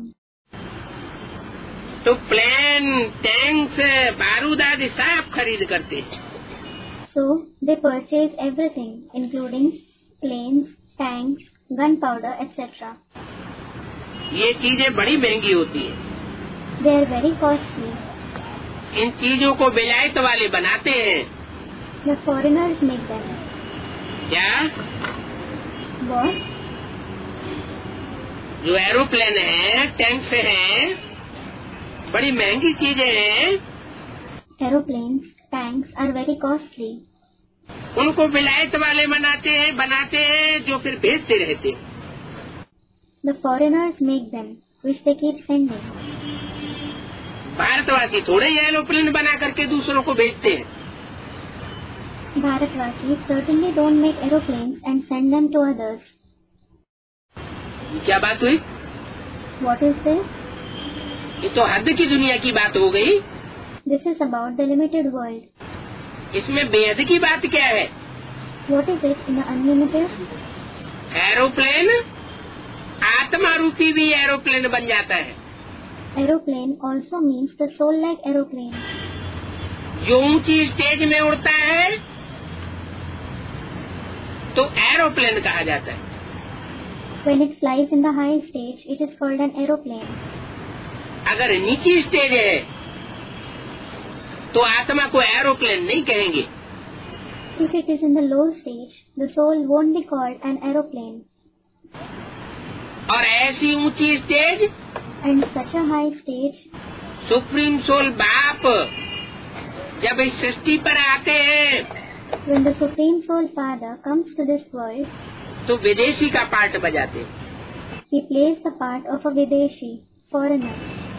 तो प्लेन, टैंक्स, बारूद आदि सब खरीद करते हैं। So they purchase everything, including planes, tanks, gunpowder, et cetera. ये चीजें बड़ी महंगी होती है। They are very costly. इन चीजों को विलायत वाले बनाते हैं। The foreigners make them. क्या? What? जो एरोप्लेन है, टैंक्स हैं, बड़ी महंगी चीजें हैं। Aeroplanes, tanks are very costly. उनको विलायत वाले बनाते हैं, बनाते हैं जो फिर भेजते रहते हैं। The foreigners make them, which they keep sending. भारतवासी थोड़े ही एरोप्लेन बना करके दूसरों को भेजते हैं। Bharatvasis certainly don't make aeroplanes and send them to others. क्या बात हुई? What is this? ये तो हद की दुनिया की बात हो गई। This is about the limited world. इसमें बेहद की बात क्या है? What is it in the unlimited? Aeroplane आत्मा रूपी भी एरोप्लेन बन जाता है। Aeroplane also means the soul-like aeroplane. जो ऊंची स्टेज में उड़ता है तो एरोप्लेन कहा जाता है। When it flies in the high stage, it is called an aeroplane. अगर नीची स्टेज है तो आत्मा को एरोप्लेन नहीं कहेंगे। If it is in the low stage, the soul won't be called an aeroplane. और ऐसी ऊंची stage And such a high stage, supreme soul बाप जब इस सृष्टि पर आते हैं when the Supreme Soul Father comes to this world, तो विदेशी का पार्ट बजाते हैं। he plays the part of a Videshi, foreigner.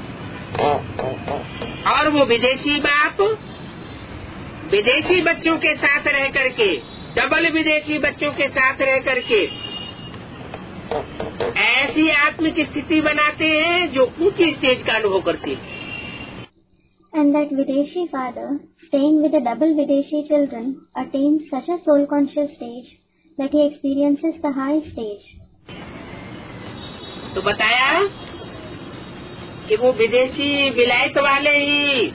और वो विदेशी बाप विदेशी बच्चों के साथ रह करके, डबल विदेशी बच्चों के साथ रह करके ऐसी आत्मिक स्थिति बनाते हैं जो ऊंची स्टेज का अनुभव करती है। And that Videshi father, staying with the double Videshi children, attains such a soul conscious stage that he experiences the high stage. तो बताया कि वो विदेशी विलायत वाले ही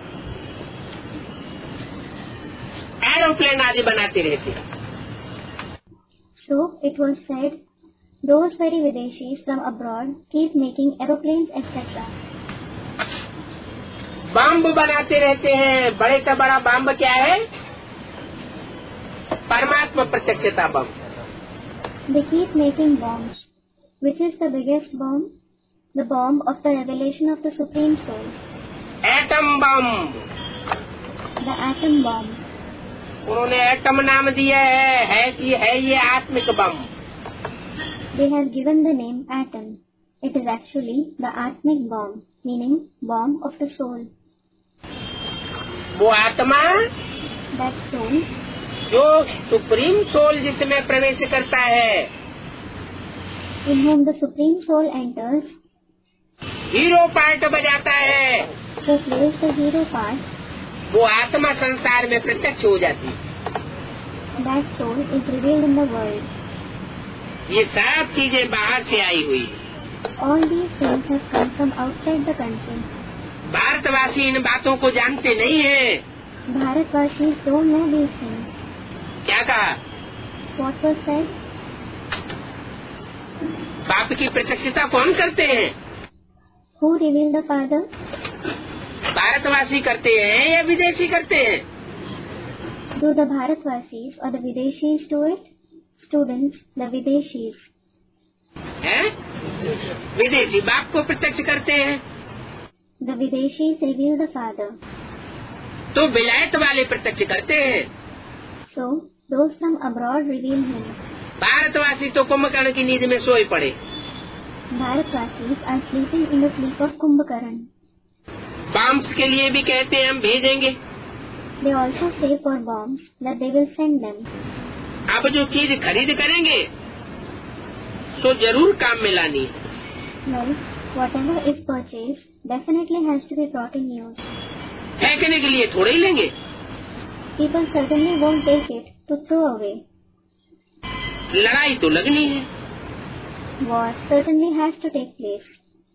एरोप्लेन आदि बनाते रहते हैं। So it was said, those very Videshis from abroad keep making aeroplanes, et cetera. बम बनाते रहते हैं। बड़े का बड़ा बम क्या है? परमात्मा प्रत्यक्षता bomb. They keep making bombs, Which is the biggest bomb? The bomb of the revelation of the Supreme Soul. Atom bomb. The atom bomb. उन्होंने एटम नाम दिया है, है कि है ये आत्मिक बम। They have given the name atom. It is actually the Atmic bomb, meaning bomb of the soul. वो आत्मा, That soul, जो सुप्रीम सोल जिसमें प्रवेश करता है, in whom the Supreme Soul enters, hero part बजाता है, who plays the hero part, वो आत्मा संसार में प्रत्यक्ष हो जाती है। that soul is revealed in the world. ये सब चीजें बाहर से आई हुई है। All these things have come from outside the country. भारतवासी इन बातों को जानते नहीं है। भारतवासी don't know these things. क्या कहा? What was said? बाप की प्रत्यक्षता कौन करते हैं? Who revealed the Father? भारतवासी करते हैं या विदेशी करते हैं? Do the Bharatvasis or the Videshis do it? Students, the Videshis. हैं? विदेशी बाप को प्रत्यक्ष करते हैं। The Videshis reveal the Father. तो विलायत वाले प्रत्यक्ष करते हैं। So, those from abroad reveal Him. भारतवासी तो कुंभकर्ण की नींद में सोए पड़े। Bharatvasis are sleeping in the sleep of Kumbhakaran. Bombs के लिए भी कहते हैं हम भेजेंगे। They also say for bombs that they will send them. अब जो चीज खरीद करेंगे तो जरूर काम में लानी है। Well, whatever is purchased definitely has to be brought in use. फेंकने के लिए थोड़े ही लेंगे। People certainly won't take it to throw away. लड़ाई तो लगनी है। War certainly has to take place.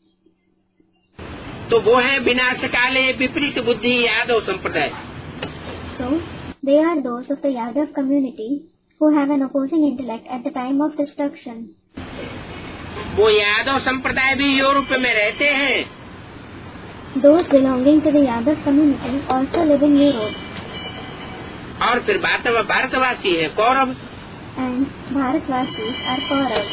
तो वो है विनाश काले विपरीत बुद्धि यादव संप्रदाय। So, they are those of the Yadav community who have an opposing intellect at the time of destruction. वो यादव संप्रदाय भी यूरोप में रहते हैं। Those belonging to the Yadav community also live in Europe. और फिर भारतवासी है Kaurava. And Bharatvasis are Kauravas.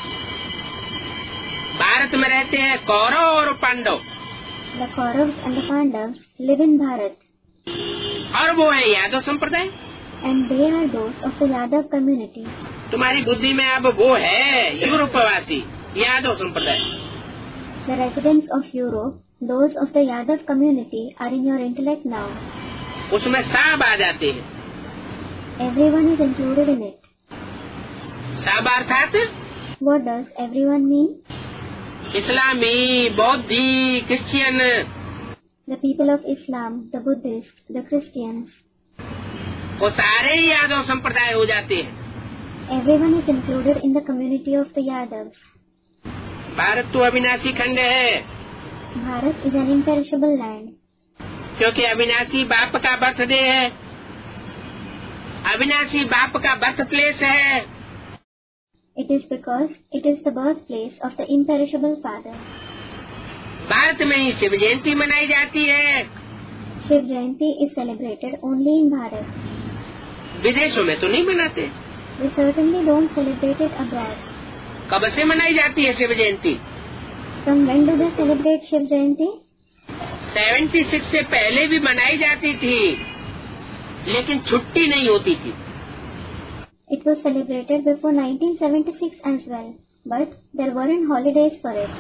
Bharat में रहते हैं कौरव और Pandav. The Kauravas and the Pandavas live in Bharat. और वो है यादव संप्रदाय। And they are those of the Yadav community. तुम्हारी बुद्धि में अब वो है यूरोपवासी यादव संप्रदाय। The residents of Europe, those of the Yadav community, are in your intellect now. उसमें सब आ जाते हैं। Everyone is included in it. सब अर्थात What does everyone mean? इस्लामी, बौद्धि, Christian, The people of Islam, the Buddhists, the Christians. वो सारे ही यादव संप्रदाय हो जाते हैं। Everyone is included in the community of the Yadavs. Bharat तो अविनाशी खंड है। Bharat is an imperishable land. क्योंकि अविनाशी बाप का बर्थडे है, अविनाशी बाप का बर्थ प्लेस है। It is because it is the birthplace of the imperishable Father. Bharat में ही शिव जयंती मनाई जाती है। Shiv Jayanti is celebrated only in Bharat. विदेशों में तो नहीं मनाते। They certainly don't celebrate it abroad. कब से मनाई जाती है Shiv Jayanti? From when do they celebrate Shiv Jayanti? छिहत्तर से पहले भी मनाई जाती थी, लेकिन छुट्टी नहीं होती थी। It was celebrated before nineteen seventy-six as well, but there weren't holidays for it.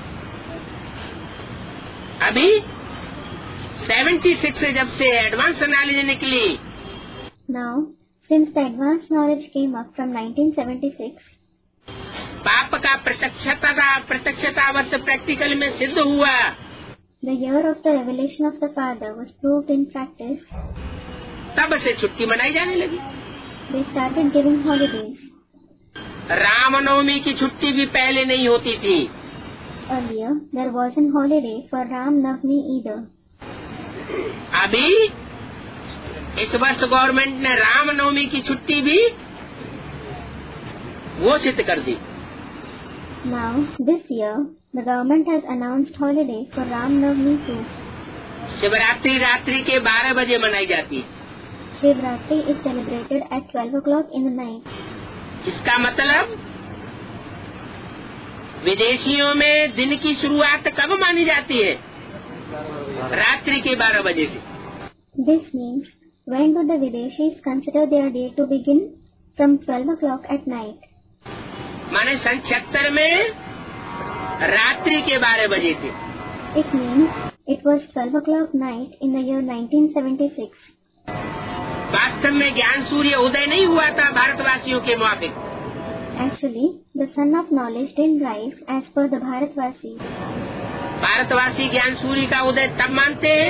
अभी छिहत्तर से जब से एडवांस नॉलेज निकली, Now, since the advanced knowledge came up from nineteen seventy-six, पाप का प्रत्यक्षता प्रत्यक्षतावत प्रैक्टिकल में सिद्ध हुआ। the year of the revelation of the Father was proved in practice. तब से छुट्टी मनाई जाने लगी। They started giving holidays. Ramnavami की छुट्टी भी पहले नहीं होती थी। Earlier, there wasn't holiday for Ram Navami either. अभी इस वर्ष गवर्नमेंट ने रामनवमी की छुट्टी भी घोषित कर दी। Now, this year, the government has announced holiday for Ram Navami too. Shivratri रात्रि के बारह बजे मनाई जाती है। Shivratri is celebrated at twelve o'clock in the night. इसका मतलब विदेशियों में दिन की शुरुआत कब मानी जाती है? रात्रि के बारह बजे से। This means when do the Videshis consider their day to begin? From twelve o'clock at night. माने सन छिहत्तर में रात्रि के बारह बजे थे। It means it was twelve o'clock night in the year nineteen seventy-six. वास्तव में ज्ञान सूर्य उदय नहीं हुआ था भारतवासियों के मुताबिक। Actually, the sun of knowledge didn't rise as per the Bharatvasis. भारतवासी ज्ञान सूर्य का उदय तब मानते हैं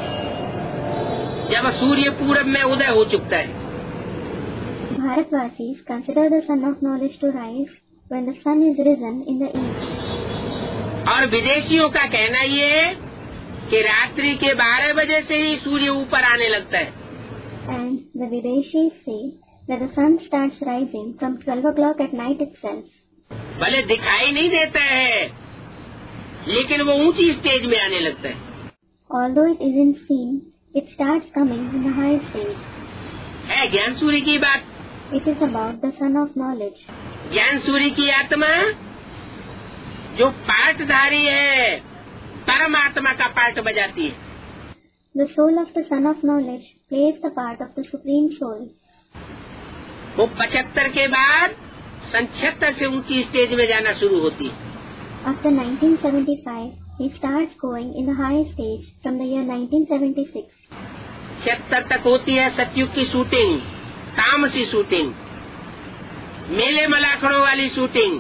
जब सूर्य पूरब में उदय हो चुका है। Bharatvasis consider the sun of knowledge to rise when the sun is risen in the east. और विदेशियों का कहना ये है कि रात्रि के बारह बजे से ही सूर्य ऊपर आने लगता है। And the Videshis say that the sun starts rising from twelve o'clock at night itself. भले दिखाई नहीं देता है, लेकिन वो ऊंची स्टेज में आने लगता है। Although it isn't seen, it starts coming in the high stage. है ज्ञान सूर्य की बात। It is about the sun of knowledge. ज्ञान सूर्य की आत्मा जो पाठधारी है, परमात्मा का पाठ बजाती है। The soul of the son of knowledge plays the part of the supreme soul. वो पचहत्तर के बाद सन छिहत्तर से ऊंची स्टेज में जाना शुरू होती है। After nineteen seventy-five, he starts going in the high stage from the year nineteen seventy-six. छिहत्तर तक होती है सतयुग की शूटिंग, तामसी शूटिंग, मेले मलाखड़ों वाली शूटिंग,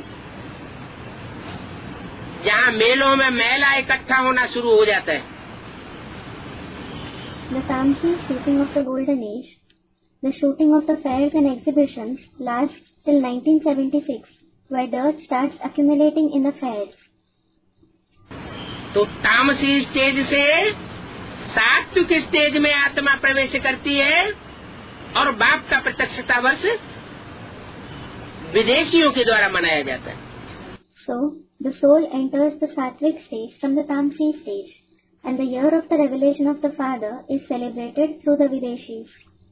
जहाँ मेलों में मेला इकट्ठा होना शुरू हो जाता है। The Tamsi shooting of the golden age, the shooting of the fairs and exhibitions lasts till nineteen seventy-six, where dirt starts accumulating in the fairs. तो तामसी स्टेज से सात्विक स्टेज में आत्मा प्रवेश करती है और बाप का प्रत्यक्षता वर्ष विदेशियों के द्वारा मनाया जाता है। So the soul enters the sattvic stage from the Tamsi stage, and the year of the revelation of the Father is celebrated through the Videshis.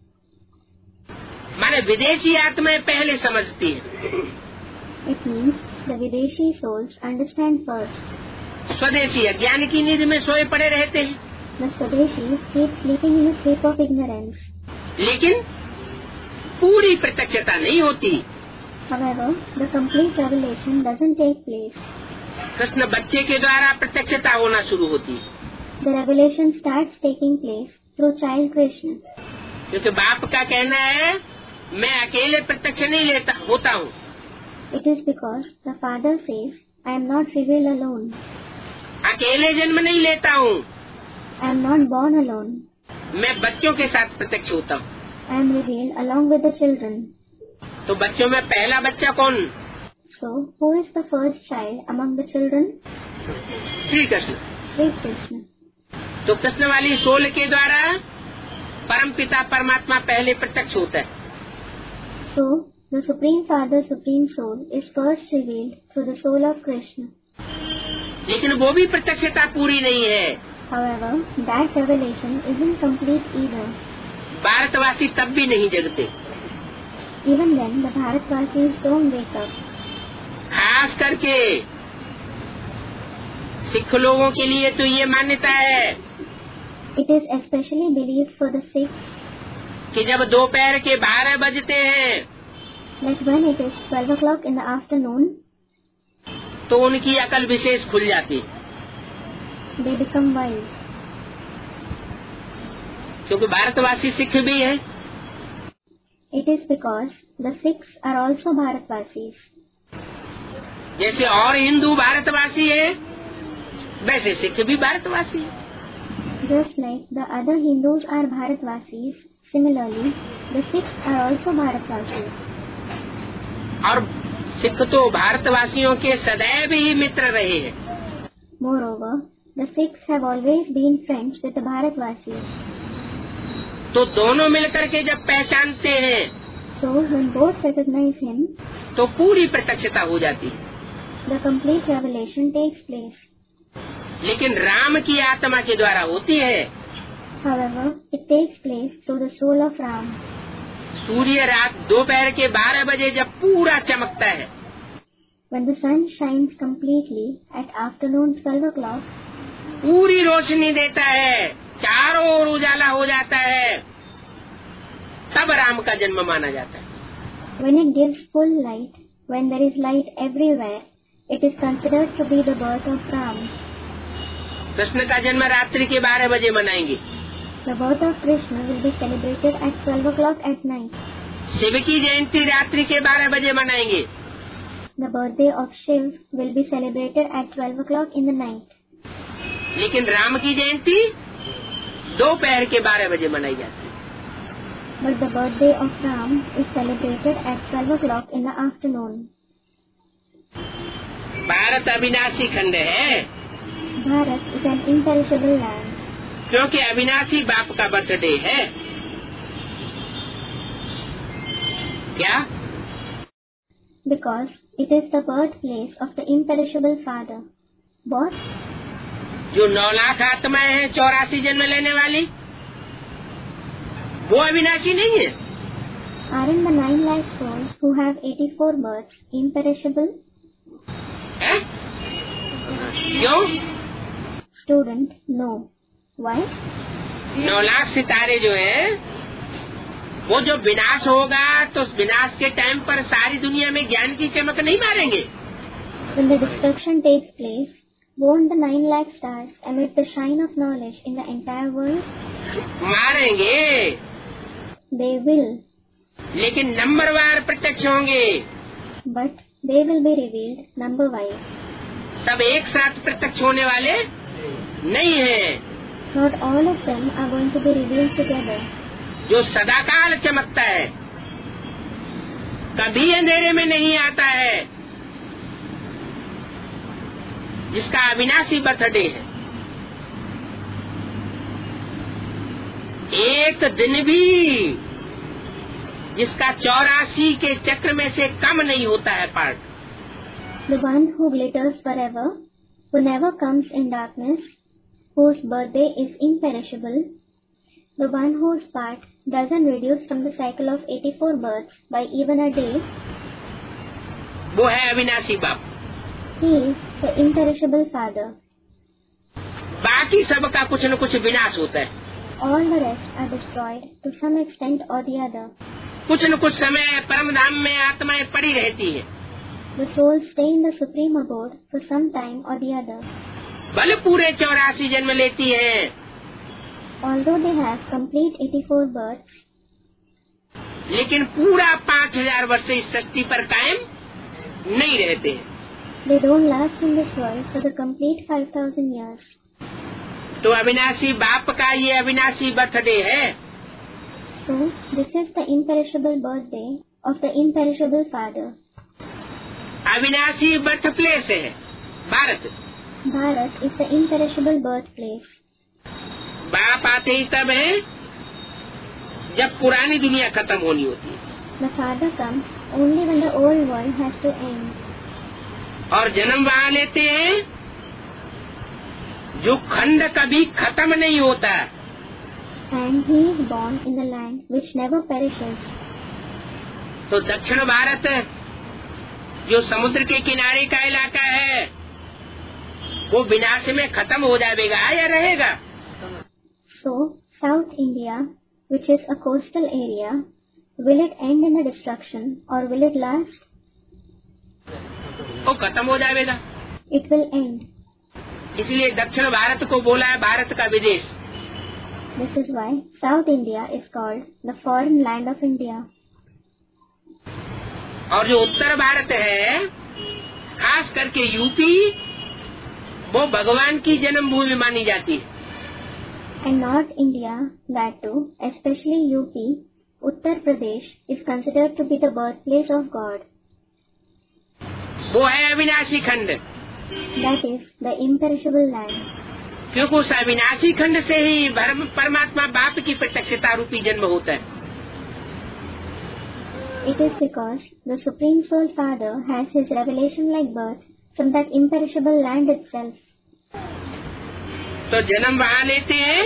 माने विदेशी आत्माएं पहले समझती है। It means the Videshi souls understand first. स्वदेशी अज्ञान की नींद में सोए पड़े रहते हैं। The Swadeshis keep sleeping in a sleep of ignorance. लेकिन पूरी प्रत्यक्षता नहीं होती। However, the complete revelation doesn't take place. Krishna बच्चे के द्वारा प्रत्यक्षता होना शुरू होती है। The revelation starts taking place through child Krishna. क्योंकि बाप का कहना है मैं अकेले प्रत्यक्ष नहीं लेता होता हूँ। It is because the Father says, I am not revealed alone. अकेले जन्म नहीं लेता हूँ। I am not born alone. मैं बच्चों के साथ प्रत्यक्ष होता हूँ। I am revealed along with the children. तो बच्चों में पहला बच्चा कौन? So, who is the first child among the children? Shri Krishna. Sri Krishna. तो कृष्ण वाली सोल के द्वारा परम पिता परमात्मा पहले प्रत्यक्ष होता है। So, the Supreme Father, Supreme Soul is first revealed through the soul of Krishna. लेकिन वो भी प्रत्यक्षता पूरी नहीं है। However, that revelation isn't complete either. भारतवासी तब भी नहीं जगते। Even then, the Bharatvasis don't wake up. खास करके सिख लोगों के लिए तो ये मान्यता है It is especially believed for the Sikhs कि जब दोपहर के बारह बजते हैं that when it is twelve o'clock in the afternoon, तो उनकी अकल विशेष खुल जाती है। they become wise. क्योंकि भारतवासी सिख भी है। It is because the Sikhs are also Bharatvasis. जैसे और हिंदू भारतवासी है, वैसे सिख भी भारतवासी है। Just like the other Hindus are Bharatvasis, similarly, the Sikhs are also Bharatvasis. और सिख तो भारतवासियों के सदैव ही मित्र रहे हैं। Moreover, the Sikhs have always been friends with the Bharatvasis. तो दोनों मिलकर के जब पहचानते हैं, So, when both recognize him, तो पूरी प्रत्यक्षता हो जाती है। the complete revelation takes place. लेकिन राम की आत्मा के द्वारा होती है। However, it takes place through the soul of Ram. सूर्य रात दोपहर के बारह बजे जब पूरा चमकता है, When the sun shines completely at afternoon twelve o'clock, पूरी रोशनी देता है, चारों ओर उजाला हो जाता है, तब राम का जन्म माना जाता है। when it gives full light, when there is light everywhere, it is considered to be the birth of Ram. Krishna का जन्म रात्रि के बारह बजे मनाएंगे। The birth of Krishna will be celebrated at twelve o'clock at night. Shiv की जयंती रात्रि के बारह बजे मनाएंगे। The birthday of Shiv will be celebrated at twelve o'clock in the night. लेकिन राम की जयंती दोपहर के बारह बजे मनाई जाती है। But the birthday of Ram is celebrated at twelve o'clock in the afternoon. Bharat अविनाशी खंड है, Bharat is an imperishable land क्योंकि अविनाशी बाप का बर्थडे है। क्या? because it is the birthplace of the imperishable father. What? जो नौ लाख आत्माएं हैं चौरासी जन्म लेने वाली, वो अविनाशी नहीं है। Aren't the nine lakh souls who have eighty-four births imperishable? है? क्यों? Student, no. Why? नौ लाख सितारे जो हैं, वो जो विनाश होगा तो उस विनाश के टाइम पर सारी दुनिया में ज्ञान की चमक नहीं मारेंगे। When the destruction takes place, won't the nine lakh stars emit the shine of knowledge in the entire world? मारेंगे, They will, लेकिन नंबरवार प्रत्यक्ष होंगे। but they will be revealed number wise. सब एक साथ प्रत्यक्ष होने वाले नहीं हैं। Not all of them are going to be revealed together. जो सदाकाल चमकता है, कभी अंधेरे में नहीं आता है, जिसका अविनाशी बर्थडे है, एक दिन भी जिसका चौरासी के चक्र में से कम नहीं होता है part. The one who glitters forever, who never comes in darkness, whose birthday is imperishable, the one whose part doesn't reduce from the cycle of eighty-four births by even a day, वो है अविनाशी बाप। he is the imperishable father. बाकी सबका कुछ न कुछ विनाश होता है। All the rest are destroyed to some extent or the other. कुछ न कुछ समय परम धाम में आत्माएं पड़ी रहती है। The souls stay in the supreme abode for some time or the other. भले पूरे चौरासी जन्म लेती हैं, Although they have complete eighty-four births, लेकिन पूरा पाँच हजार वर्ष इस सृष्टि पर कायम नहीं रहते हैं। they don't last in this world for the complete five thousand years. तो अविनाशी बाप का ये अविनाशी बर्थडे है। So, this is the imperishable birthday of the imperishable father. अविनाशी बर्थ प्लेस है Bharat. Bharat is the imperishable birthplace. बाप आते ही तब है जब पुरानी दुनिया खत्म होनी होती है, The father comes only when the old world has to end. और जन्म वहाँ लेते हैं जो खंड कभी खत्म नहीं होता। And he is born in the land which never perishes. तो दक्षिण भारत जो समुद्र के किनारे का इलाका है, वो विनाश में खत्म हो जाएगा या रहेगा? So, South India, which is a coastal area, will it end in the destruction or will it last? वो खत्म हो जाएगा। It will end. इसलिए दक्षिण भारत को बोला है भारत का विदेश। This is why South India is called the foreign land of India. और जो उत्तर भारत है, खास करके यूपी, वो भगवान की जन्मभूमि मानी जाती है। And North India, that too, especially U P, Uttar Pradesh, is considered to be the birthplace of God. वो है अविनाशी खंड। That is the imperishable land. क्योंकि उस अविनाशी खंड से ही परमात्मा बाप की प्रत्यक्षता रूपी जन्म होता है। It is because the Supreme Soul Father has his revelation-like birth from that imperishable land itself. तो जन्म वहाँ लेते हैं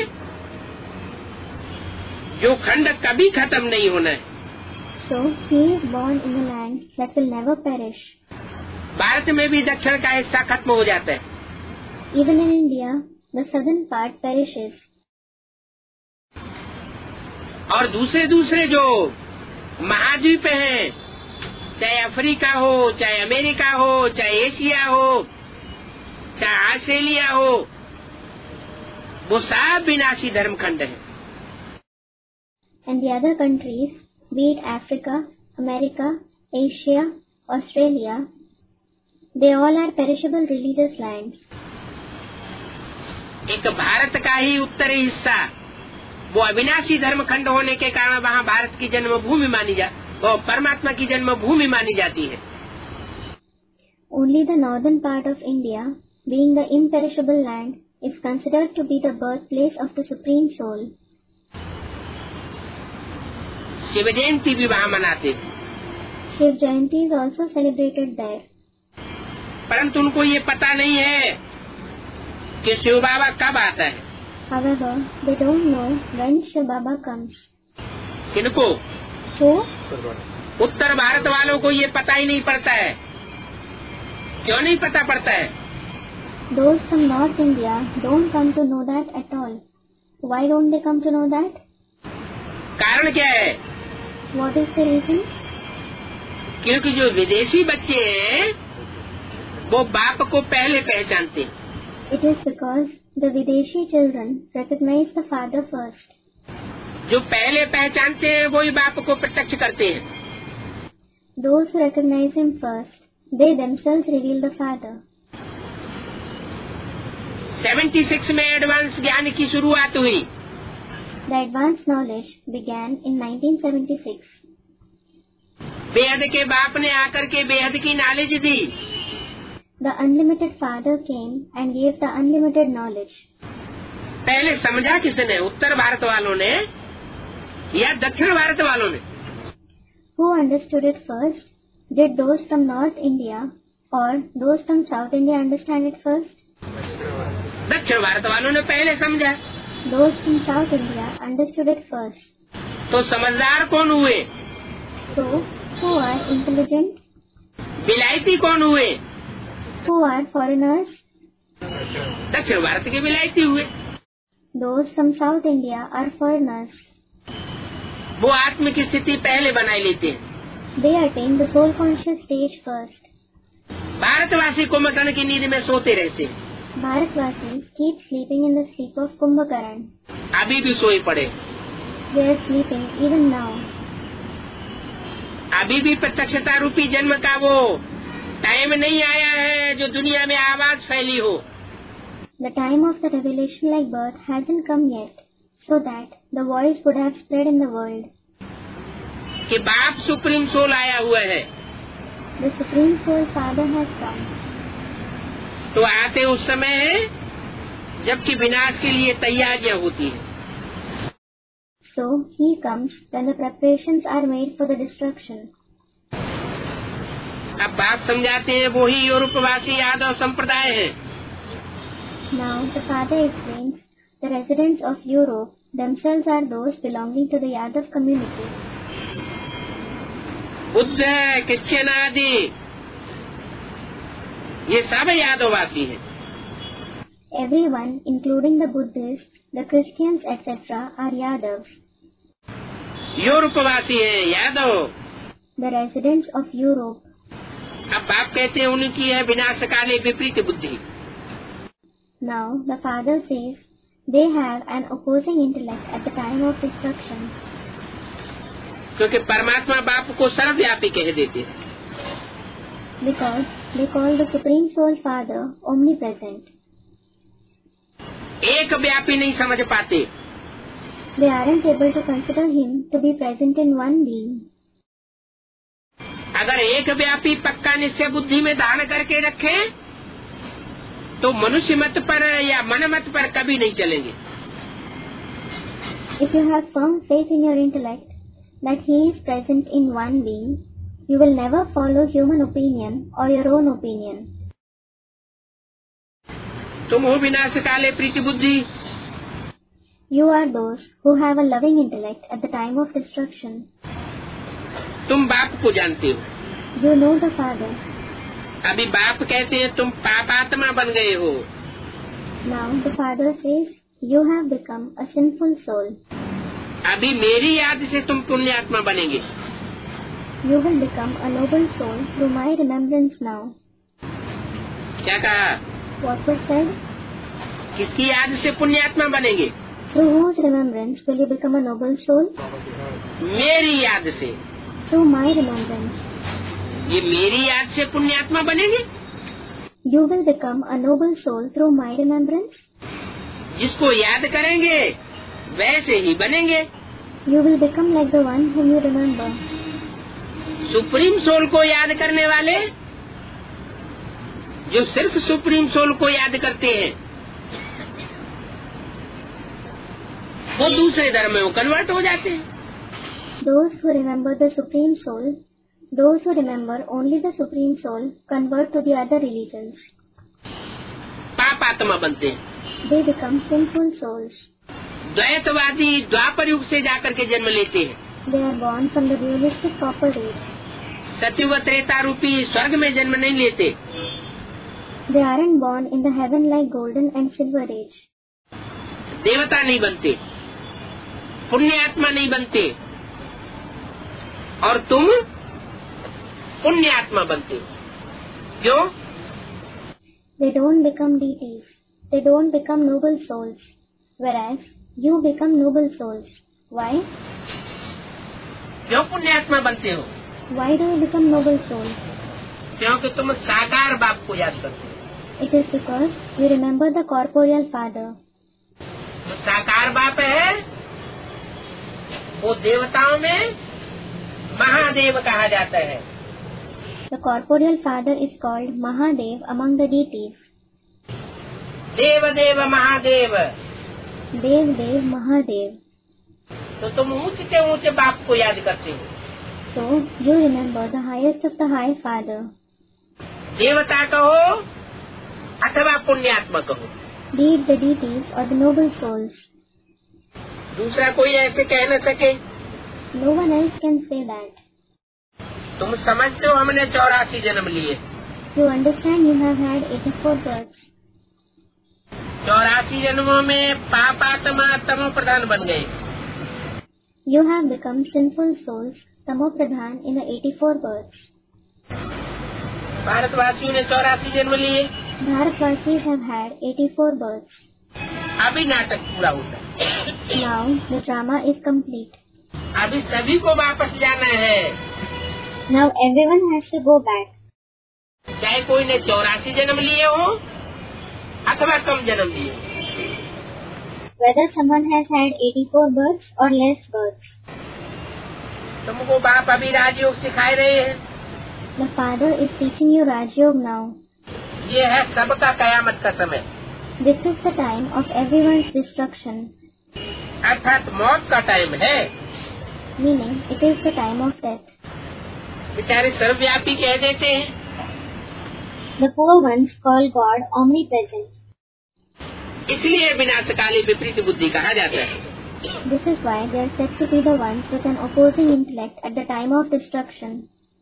जो खंड कभी खत्म नहीं होना है। So he is born in the land that will never perish. Bharat में भी दक्षिण का हिस्सा खत्म हो जाता है। Even in India, the southern part perishes. और दूसरे दूसरे जो महाद्वीप हैं, चाहे अफ्रीका हो, चाहे अमेरिका हो, चाहे एशिया हो, चाहे ऑस्ट्रेलिया हो, वो सब विनाशी धर्मखंड है। And the other countries, be it Africa, America, Asia, Australia, they all are perishable religious lands. एक भारत का ही उत्तरी हिस्सा वो अविनाशी धर्मखंड होने के कारण वहाँ भारत की जन्मभूमि मानी जा वो परमात्मा की जन्मभूमि मानी जाती है। Only the northern part of India, being the imperishable land, is considered to be the birthplace of the Supreme Soul. Shiv Jayanti भी वहाँ मनाते हैं। Shiv Jayanti is also celebrated there. परंतु उनको ये पता नहीं है कि शिव बाबा कब आता है। However, they don't know when Shiv Baba comes. किनको? So, उत्तर भारत वालों को ये पता ही नहीं पड़ता है। क्यों नहीं पता पड़ता है? those from North India don't come to know that at all. Why don't they come to know that? कारण क्या है? What is the reason? क्योंकि जो विदेशी बच्चे हैं वो बाप को पहले पहचानते हैं। It is because the Videshi children recognize the father first. जो पहले पहचानते हैं वही बाप को प्रत्यक्ष करते हैं। Those who recognize him first, they themselves reveal the father. छिहत्तर में एडवांस ज्ञान की शुरुआत हुई। The advanced knowledge began in nineteen seventy-six. बेहद के बाप ने आकर के बेहद की नॉलेज दी। The unlimited father came and gave the unlimited knowledge. पहले समझा किसने? उत्तर भारत वालों ने या दक्षिण भारत वालों ने? Who understood it first? Did those from North India or those from South India understand it first? दक्षिण भारत वालों ने पहले समझा। Those from South India understood it first. तो समझदार कौन हुए? So, who are intelligent? विलायती कौन हुए? Who are foreigners? दक्षिण भारत के विलायती हुए। Those from South India are foreigners. वो आत्म की स्थिति पहले बनाई लेते हैं। They attain the soul conscious stage first. भारतवासी कुंभकर्ण की नींद में सोते रहते हैं। Bharatvasis keep sleeping in the sleep of Kumbhakaran. अभी भी सोए पड़े। They are sleeping even now. अभी भी प्रत्यक्षता रूपी जन्म का वो टाइम नहीं आया है जो दुनिया में आवाज फैली हो। The time of the revelation like birth hasn't come yet, so that the voice would have spread in the world. कि बाप सुप्रीम सोल आया हुआ है। The Supreme Soul Father has come. तो आते उस समय है जबकि विनाश के लिए तैयारियां होती है। So he comes when the preparations are made for the destruction. अब बाप समझाते हैं वो ही यूरोपवासी यादव संप्रदाय है। Now the Father explains the residents of Europe themselves are those belonging to the Yadav community. Buddha है, क्रिश्चियन आदि ये सब यादववासी है। Everyone, including the Buddhists, the Christians, et cetera, are Yadavs. यूरोपवासी है Yadav. The residents of Europe. अब बाप कहते हैं उनकी है विनाश काले विपरीत बुद्धि। Now the Father says they have an opposing intellect at the time of destruction. क्योंकि परमात्मा बाप को सर्वव्यापी कह देते हैं। Because they call the Supreme Soul Father omnipresent. एक व्यापी नहीं समझ पाते। They aren't able to consider him to be present in one being. अगर एक व्यापी पक्का निश्चय बुद्धि में धारण करके रखें तो मनुष्य मत पर या मन मत पर कभी नहीं चलेंगे। If you have firm faith in your intellect that he is present in one being, you will never follow human opinion or your own opinion. तुम हो विनाश काले प्रीति बुद्धि। You are those who have a loving intellect at the time of destruction. तुम बाप को जानते हो। You know the Father. अभी बाप कहते हैं तुम पापात्मा बन गए हो। Now the father says, you have become a sinful soul. अभी मेरी याद से तुम पुण्यात्मा बनेंगे। You will become a noble soul through my remembrance now. क्या कहा? What was said? किसकी याद से पुण्यात्मा बनेंगे? Through whose remembrance will you become a noble soul? मेरी याद से। Through my remembrance. ये मेरी याद से पुण्यात्मा बनेंगे? You will become a noble soul through my remembrance. जिसको याद करेंगे वैसे ही बनेंगे। You will become like the one whom you remember. Supreme soul को याद करने वाले जो सिर्फ सुप्रीम सोल को याद करते हैं वो दूसरे धर्म में कन्वर्ट हो जाते हैं। Those who remember the supreme soul, those who remember only the supreme soul, convert to the other religions. पापात्मा बनते हैं। They become sinful souls. द्वैतवादी द्वापर युग से जाकर के जन्म लेते हैं। They are born from the dualistic copper age. सतयुग त्रेता रूपी स्वर्ग में जन्म नहीं लेते। They aren't born in the heaven like golden and silver age. देवता नहीं बनते, पुण्यात्मा नहीं बनते, और तुम पुण्यात्मा बनते हो। क्यों? They don't become deities. They don't become noble souls. Whereas you become noble souls. Why? क्यों पुण्यात्मा बनते हो? Why do you become noble souls? क्योंकि तुम साकार बाप को याद करते हो। It is because you remember the corporeal father. जो साकार बाप है वो देवताओं में महादेव कहा जाता है। The corporeal father is called Mahadev among the deities. Dev Dev Mahadev. Dev Dev Mahadev. तो तुम ऊंचे ऊंचे बाप को याद करते हो। So you remember the highest of the high father. देवता कहो अथवा पुण्यात्मा कहो। Be it the deities or the noble souls. दूसरा कोई ऐसे कह न सके। No one else can say that. तुम समझते हो हमने चौरासी जन्म लिए। You understand you have had eighty-four births. चौरासी जन्मों में पापात्मा तमो प्रधान बन गए। You have become sinful souls, tamo pradhan, in the eighty-four births. भारतवासियों ने चौरासी जन्म लिए। Bharatvasis have had eighty-four births. अभी नाटक पूरा होता है। Now the drama is complete. अभी सभी को वापस जाना है। Now everyone has to go back. चाहे कोई ने चौरासी जन्म लिए हो अथवा कम जन्म लिए हो। Whether someone has had eighty-four births or less births. तुमको बाप अभी राजयोग सिखाए रहे हैं। The father is teaching you Rajyog now. ये है सबका कयामत का समय। This is the time of everyone's destruction. अर्थात मौत का टाइम है। Meaning it is the time of death. बेचारे सर्वव्यापी कह देते हैं। The poor ones call God omnipresent. इसलिए विनाशकाली विपरीत बुद्धि कहा जाता है। This is why they are said to be the ones with an opposing intellect at the time of destruction.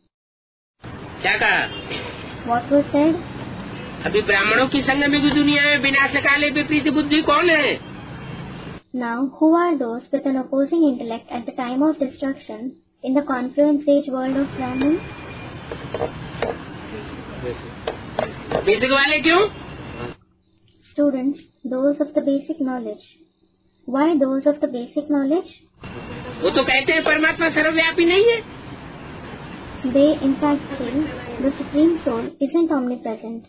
क्या कहा? What was said? अभी ब्राह्मणों की संगम की दुनिया में विनाशकाली विपरीत बुद्धि कौन है? Now, who are those with an opposing intellect at the time of destruction in the confluence age world of Brahmins? Basic वाले क्यों? Students, those of the basic knowledge. Why those of the basic knowledge? वो तो कहते हैं परमात्मा सर्वव्यापी नहीं है। They in fact say the Supreme Soul isn't omnipresent.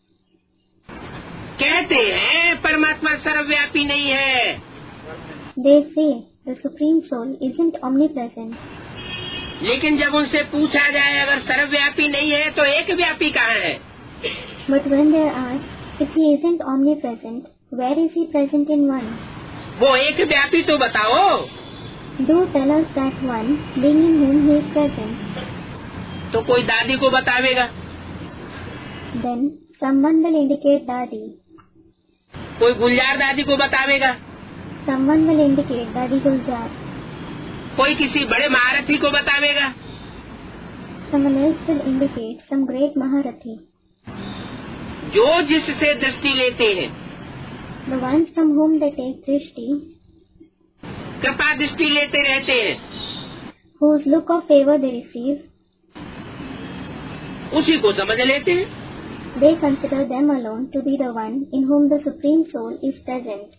कहते हैं परमात्मा सर्वव्यापी नहीं है। They say the Supreme Soul isn't omnipresent. लेकिन जब उनसे पूछा जाए अगर सर्वव्यापी नहीं है तो एक व्यापी कहाँ है? But when they are asked if he isn't omnipresent, where is he present in one? वो एक व्यापी तो बताओ। Do tell us that one, being in whom he is present. तो कोई दादी को बतावेगा। Then someone will indicate Dadi. कोई गुलजार दादी को बतावेगा। Someone will indicate Dadi Guljar. कोई किसी बड़े महारथी को बतावेगा। Someone else will indicate some great Maharathi. जो जिससे दृष्टि लेते हैं, the ones from whom they take drishti, कृपा दृष्टि लेते रहते हैं, whose look of favor they receive, उसी को समझ लेते हैं। they consider them alone to be the one in whom the Supreme Soul is present.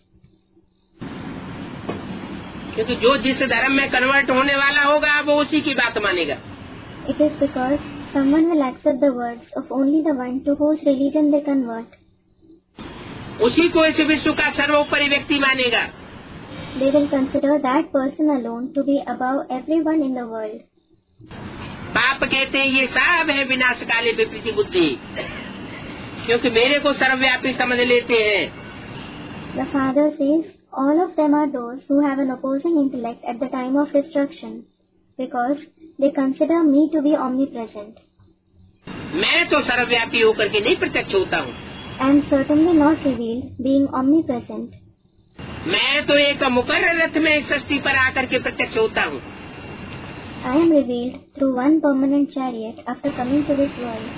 क्योंकि जो जिस धर्म में कन्वर्ट होने वाला होगा वो उसी की बात मानेगा। It is because someone will accept the words of only the one to whose religion they convert. उसी को इस विश्व का सर्वोपरि व्यक्ति मानेगा। They will consider that person alone to be above everyone in the world. बाप कहते हैं ये सब है विनाश काले विपरीत बुद्धि, क्योंकि मेरे को सर्वव्यापी समझ लेते हैं। The father says all of them are those who have an opposing intellect at the time of destruction, because they consider me to be omnipresent. मैं तो सर्वव्यापी होकर के नहीं प्रत्यक्ष होता हूँ। I am certainly not revealed, being omnipresent. मैं तो एक मुकर्रर रथ में सृष्टि पर आकर के प्रत्यक्ष होता हूँ। I am revealed through one permanent chariot after coming to this world.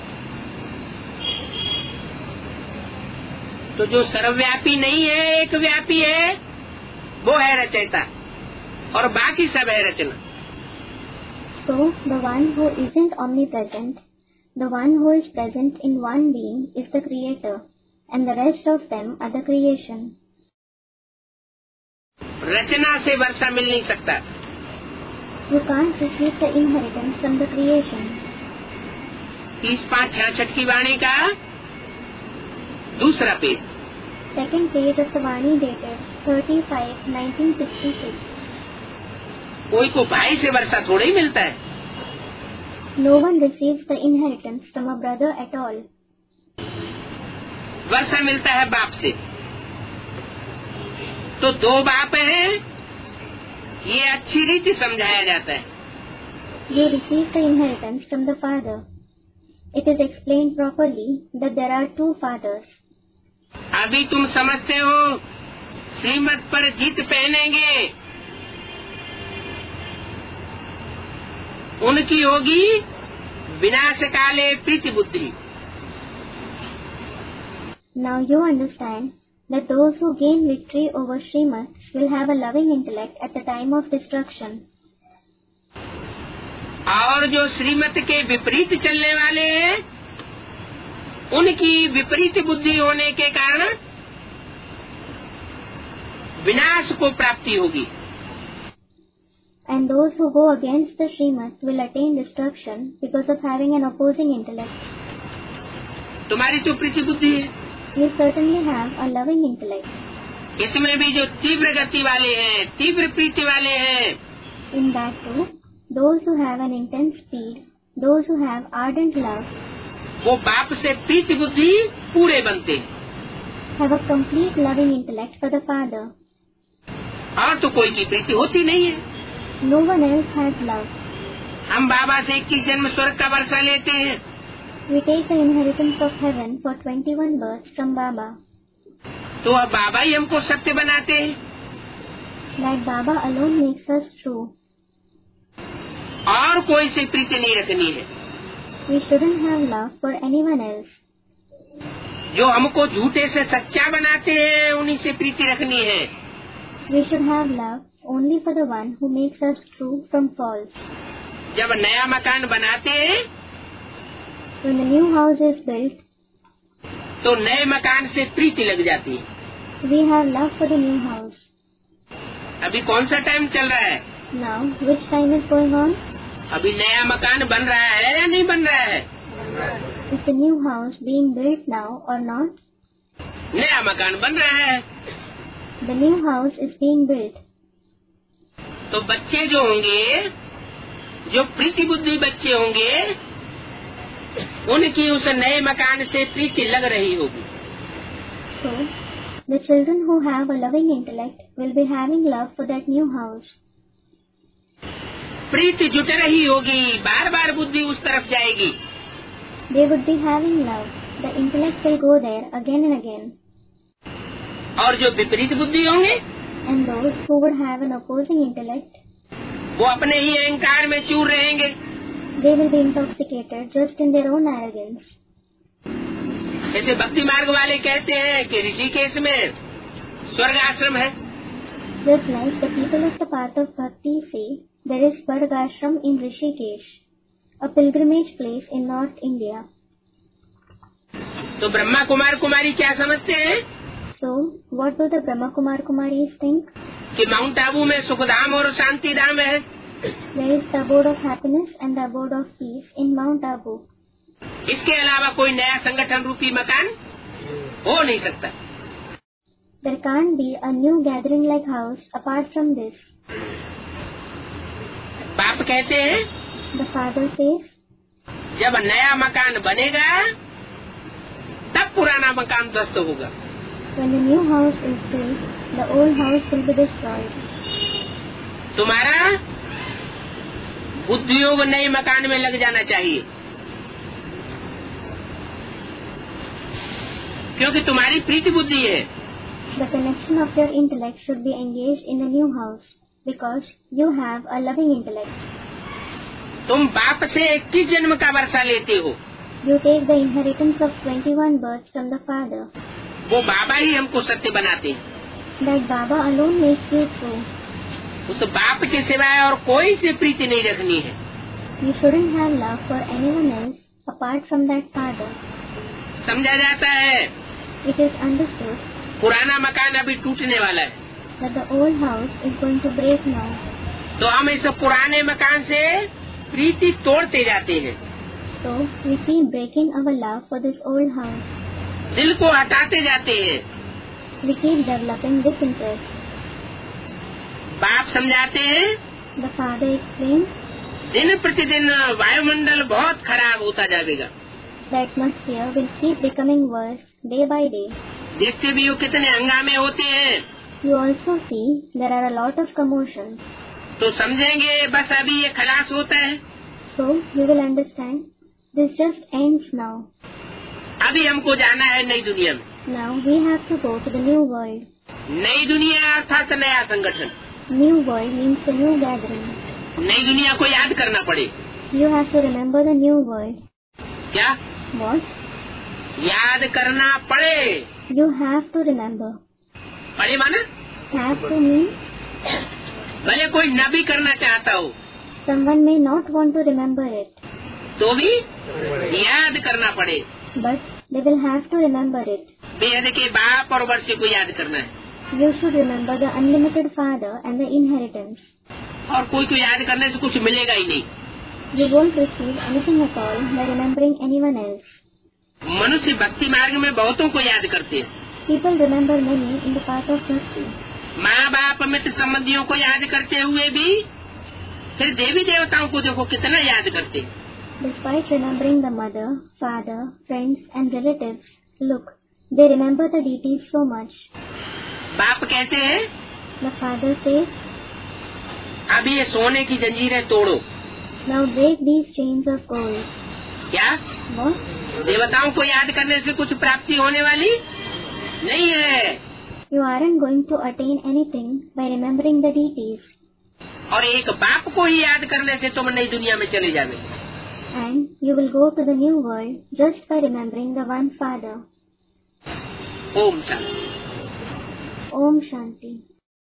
तो जो सर्वव्यापी नहीं है, एक व्यापी है, वो है रचयिता, और बाकी सब है रचना। So the one who isn't omnipresent, the one who is present in one being, is the creator, and the rest of them are the creation. रचना से वर्षा मिल नहीं सकता। You can't receive the inheritance from the creation. तीस पाँच छियासठ की वाणी का दूसरा page, Second page of the Vani dated thirty-five nineteen sixty-six. कोई को भाई से वर्षा थोड़ा ही मिलता है। No one receives the inheritance from a brother at all. वर्षा मिलता है बाप से। तो दो बाप हैं, ये अच्छी रीति समझाया जाता है। You receive the inheritance from the father. It is explained properly that there are two fathers. अभी तुम समझते हो श्रीमत पर जीत पहनेंगे, उनकी होगी विनाश काले प्रीति बुद्धि। Now you understand that those who gain victory over Srimad will have a loving intellect at the time of destruction. और जो श्रीमत के विपरीत चलने वाले हैं, उनकी विपरीत बुद्धि होने के कारण विनाश को प्राप्ति होगी। And those who go against the Srimad will attain destruction because of having an opposing intellect. तुम्हारी तो प्रीति बुद्धि है, You certainly have a loving intellect. इसमें भी जो तीव्र गति वाले हैं, तीव्र प्रीति वाले हैं, In that too, those who have an intense speed, those who have ardent love, वो बाप से प्रीति बुद्धि पूरे बनते हैं। have a complete loving intellect for the father. और तो कोई की प्रीति होती नहीं है। No one else has love. हम बाबा से इक्कीस जन्म स्वर्ग का वर्षा लेते हैं। We take the inheritance of heaven for twenty-one births from Baba. तो अब बाबा ही हमको सत्य बनाते हैं। That Baba alone makes us true. और कोई से प्रीति नहीं रखनी है। We shouldn't have love for anyone else. जो हमको झूठे से सच्चा बनाते हैं, उन्हीं से प्रीति रखनी है। We should have love only for the one who makes us true from false. जब नया मकान बनाते हैं, When the new house is built, तो नए मकान से प्रीति लग जाती है। we have love for the new house. अभी कौन सा टाइम चल रहा है? Now, which time is going on? अभी नया मकान बन रहा है या नहीं बन रहा है? Is the new house being built now or not? नया मकान बन रहा है। The new house is being built. तो बच्चे जो होंगे, जो प्रीति बुद्धि बच्चे होंगे, उनकी उस नए मकान से प्रीति लग रही होगी। So, the children who have a loving intellect will be having love for that new house. प्रीति जुट रही होगी, बार बार बुद्धि उस तरफ जाएगी। They would be having love. The intellect will go there again and again. और जो विपरीत बुद्धि होंगे, And those who would have an opposing intellect, वो अपने ही अहंकार में चूर रहेंगे। they will be intoxicated just in their own arrogance. जैसे भक्ति मार्ग वाले कहते हैं कि ऋषिकेश में स्वर्ग आश्रम है। Just like the people of the path of bhakti say, there is Swargashram in Rishikesh, a pilgrimage place in North India. तो ब्रह्मा कुमार कुमारी क्या समझते हैं? So, what do the Brahma Kumar Kumaris think? कि माउंट आबू में सुखधाम और शांति धाम है। There is the abode of happiness and the abode of peace in Mount Abu. इसके अलावा कोई नया संगठन रूपी मकान हो नहीं सकता। There can't be a new gathering-like house apart from this. बाप कहते हैं, The father says, जब नया मकान बनेगा तब पुराना मकान ध्वस्त होगा। when the new house is built, the old house will be destroyed. तुम्हारा बुद्धियोग नए मकान में लग जाना चाहिए, क्योंकि तुम्हारी प्रीति बुद्धि है। The connection of your intellect should be engaged in the new house because you have a loving intellect. तुम बाप से इक्कीस जन्म का वर्षा लेते हो। You take the inheritance of twenty-one births from the father. वो बाबा ही हमको सत्य बनाते हैं। That Baba alone makes you true. उस बाप के सिवाय और कोई से प्रीति नहीं रखनी है। You shouldn't have love for anyone else apart from that father. समझा जाता है, It is understood पुराना मकान अभी टूटने वाला है, that the old house is going to break now. तो हम इस पुराने मकान से प्रीति तोड़ते जाते हैं। So we keep breaking our love for this old house. दिल को हटाते जाते हैं। We keep developing disinterest. बाप समझाते हैं, The father explains, दिन प्रतिदिन वायुमंडल बहुत खराब होता जाएगा। the atmosphere will keep becoming worse day by day. देखते भी हो कितने हंगामे होते हैं। You also see there are a lot of commotions. तो समझेंगे बस अभी ये खलास होता है। So you will understand this just ends now. अभी हमको जाना है नई दुनिया में। Now we have to go to the new world. नई दुनिया अर्थात नया संगठन। New world means the new gathering. नई दुनिया को याद करना पड़े। You have to remember the new world. क्या? What? याद करना पड़े। You have to remember. पड़े माना? Have to mean भले कोई न भी करना चाहता हो someone may not want to remember it, तो भी याद करना पड़े। but they will have to remember it. बेहद के बाप और वर्ष को याद करना है, You should remember the unlimited father and the inheritance. और कोई को याद करने से कुछ मिलेगा ही नहीं। You won't receive anything at all by remembering anyone else. मनुष्य भक्ति मार्ग में बहुतों को याद करते हैं। People remember many in the path of bhakti. माँ बाप मित्र संबंधियों को याद करते हुए भी फिर देवी देवताओं को देखो कितना याद करते हैं। Despite remembering the mother, father, friends and relatives, look, they remember the deities so much. बाप कहते हैं, The father says, अब ये सोने की जंजीरें तोड़ो। now break these chains of gold. क्या? What? देवताओं को याद करने से कुछ प्राप्ति होने वाली नहीं है। You aren't going to attain anything by remembering the deities. और एक बाप को ही याद करने से तुम नई दुनिया में चले जाओगे। And you will go to the new world just by remembering the one father. Om Shanti. Om Shanti.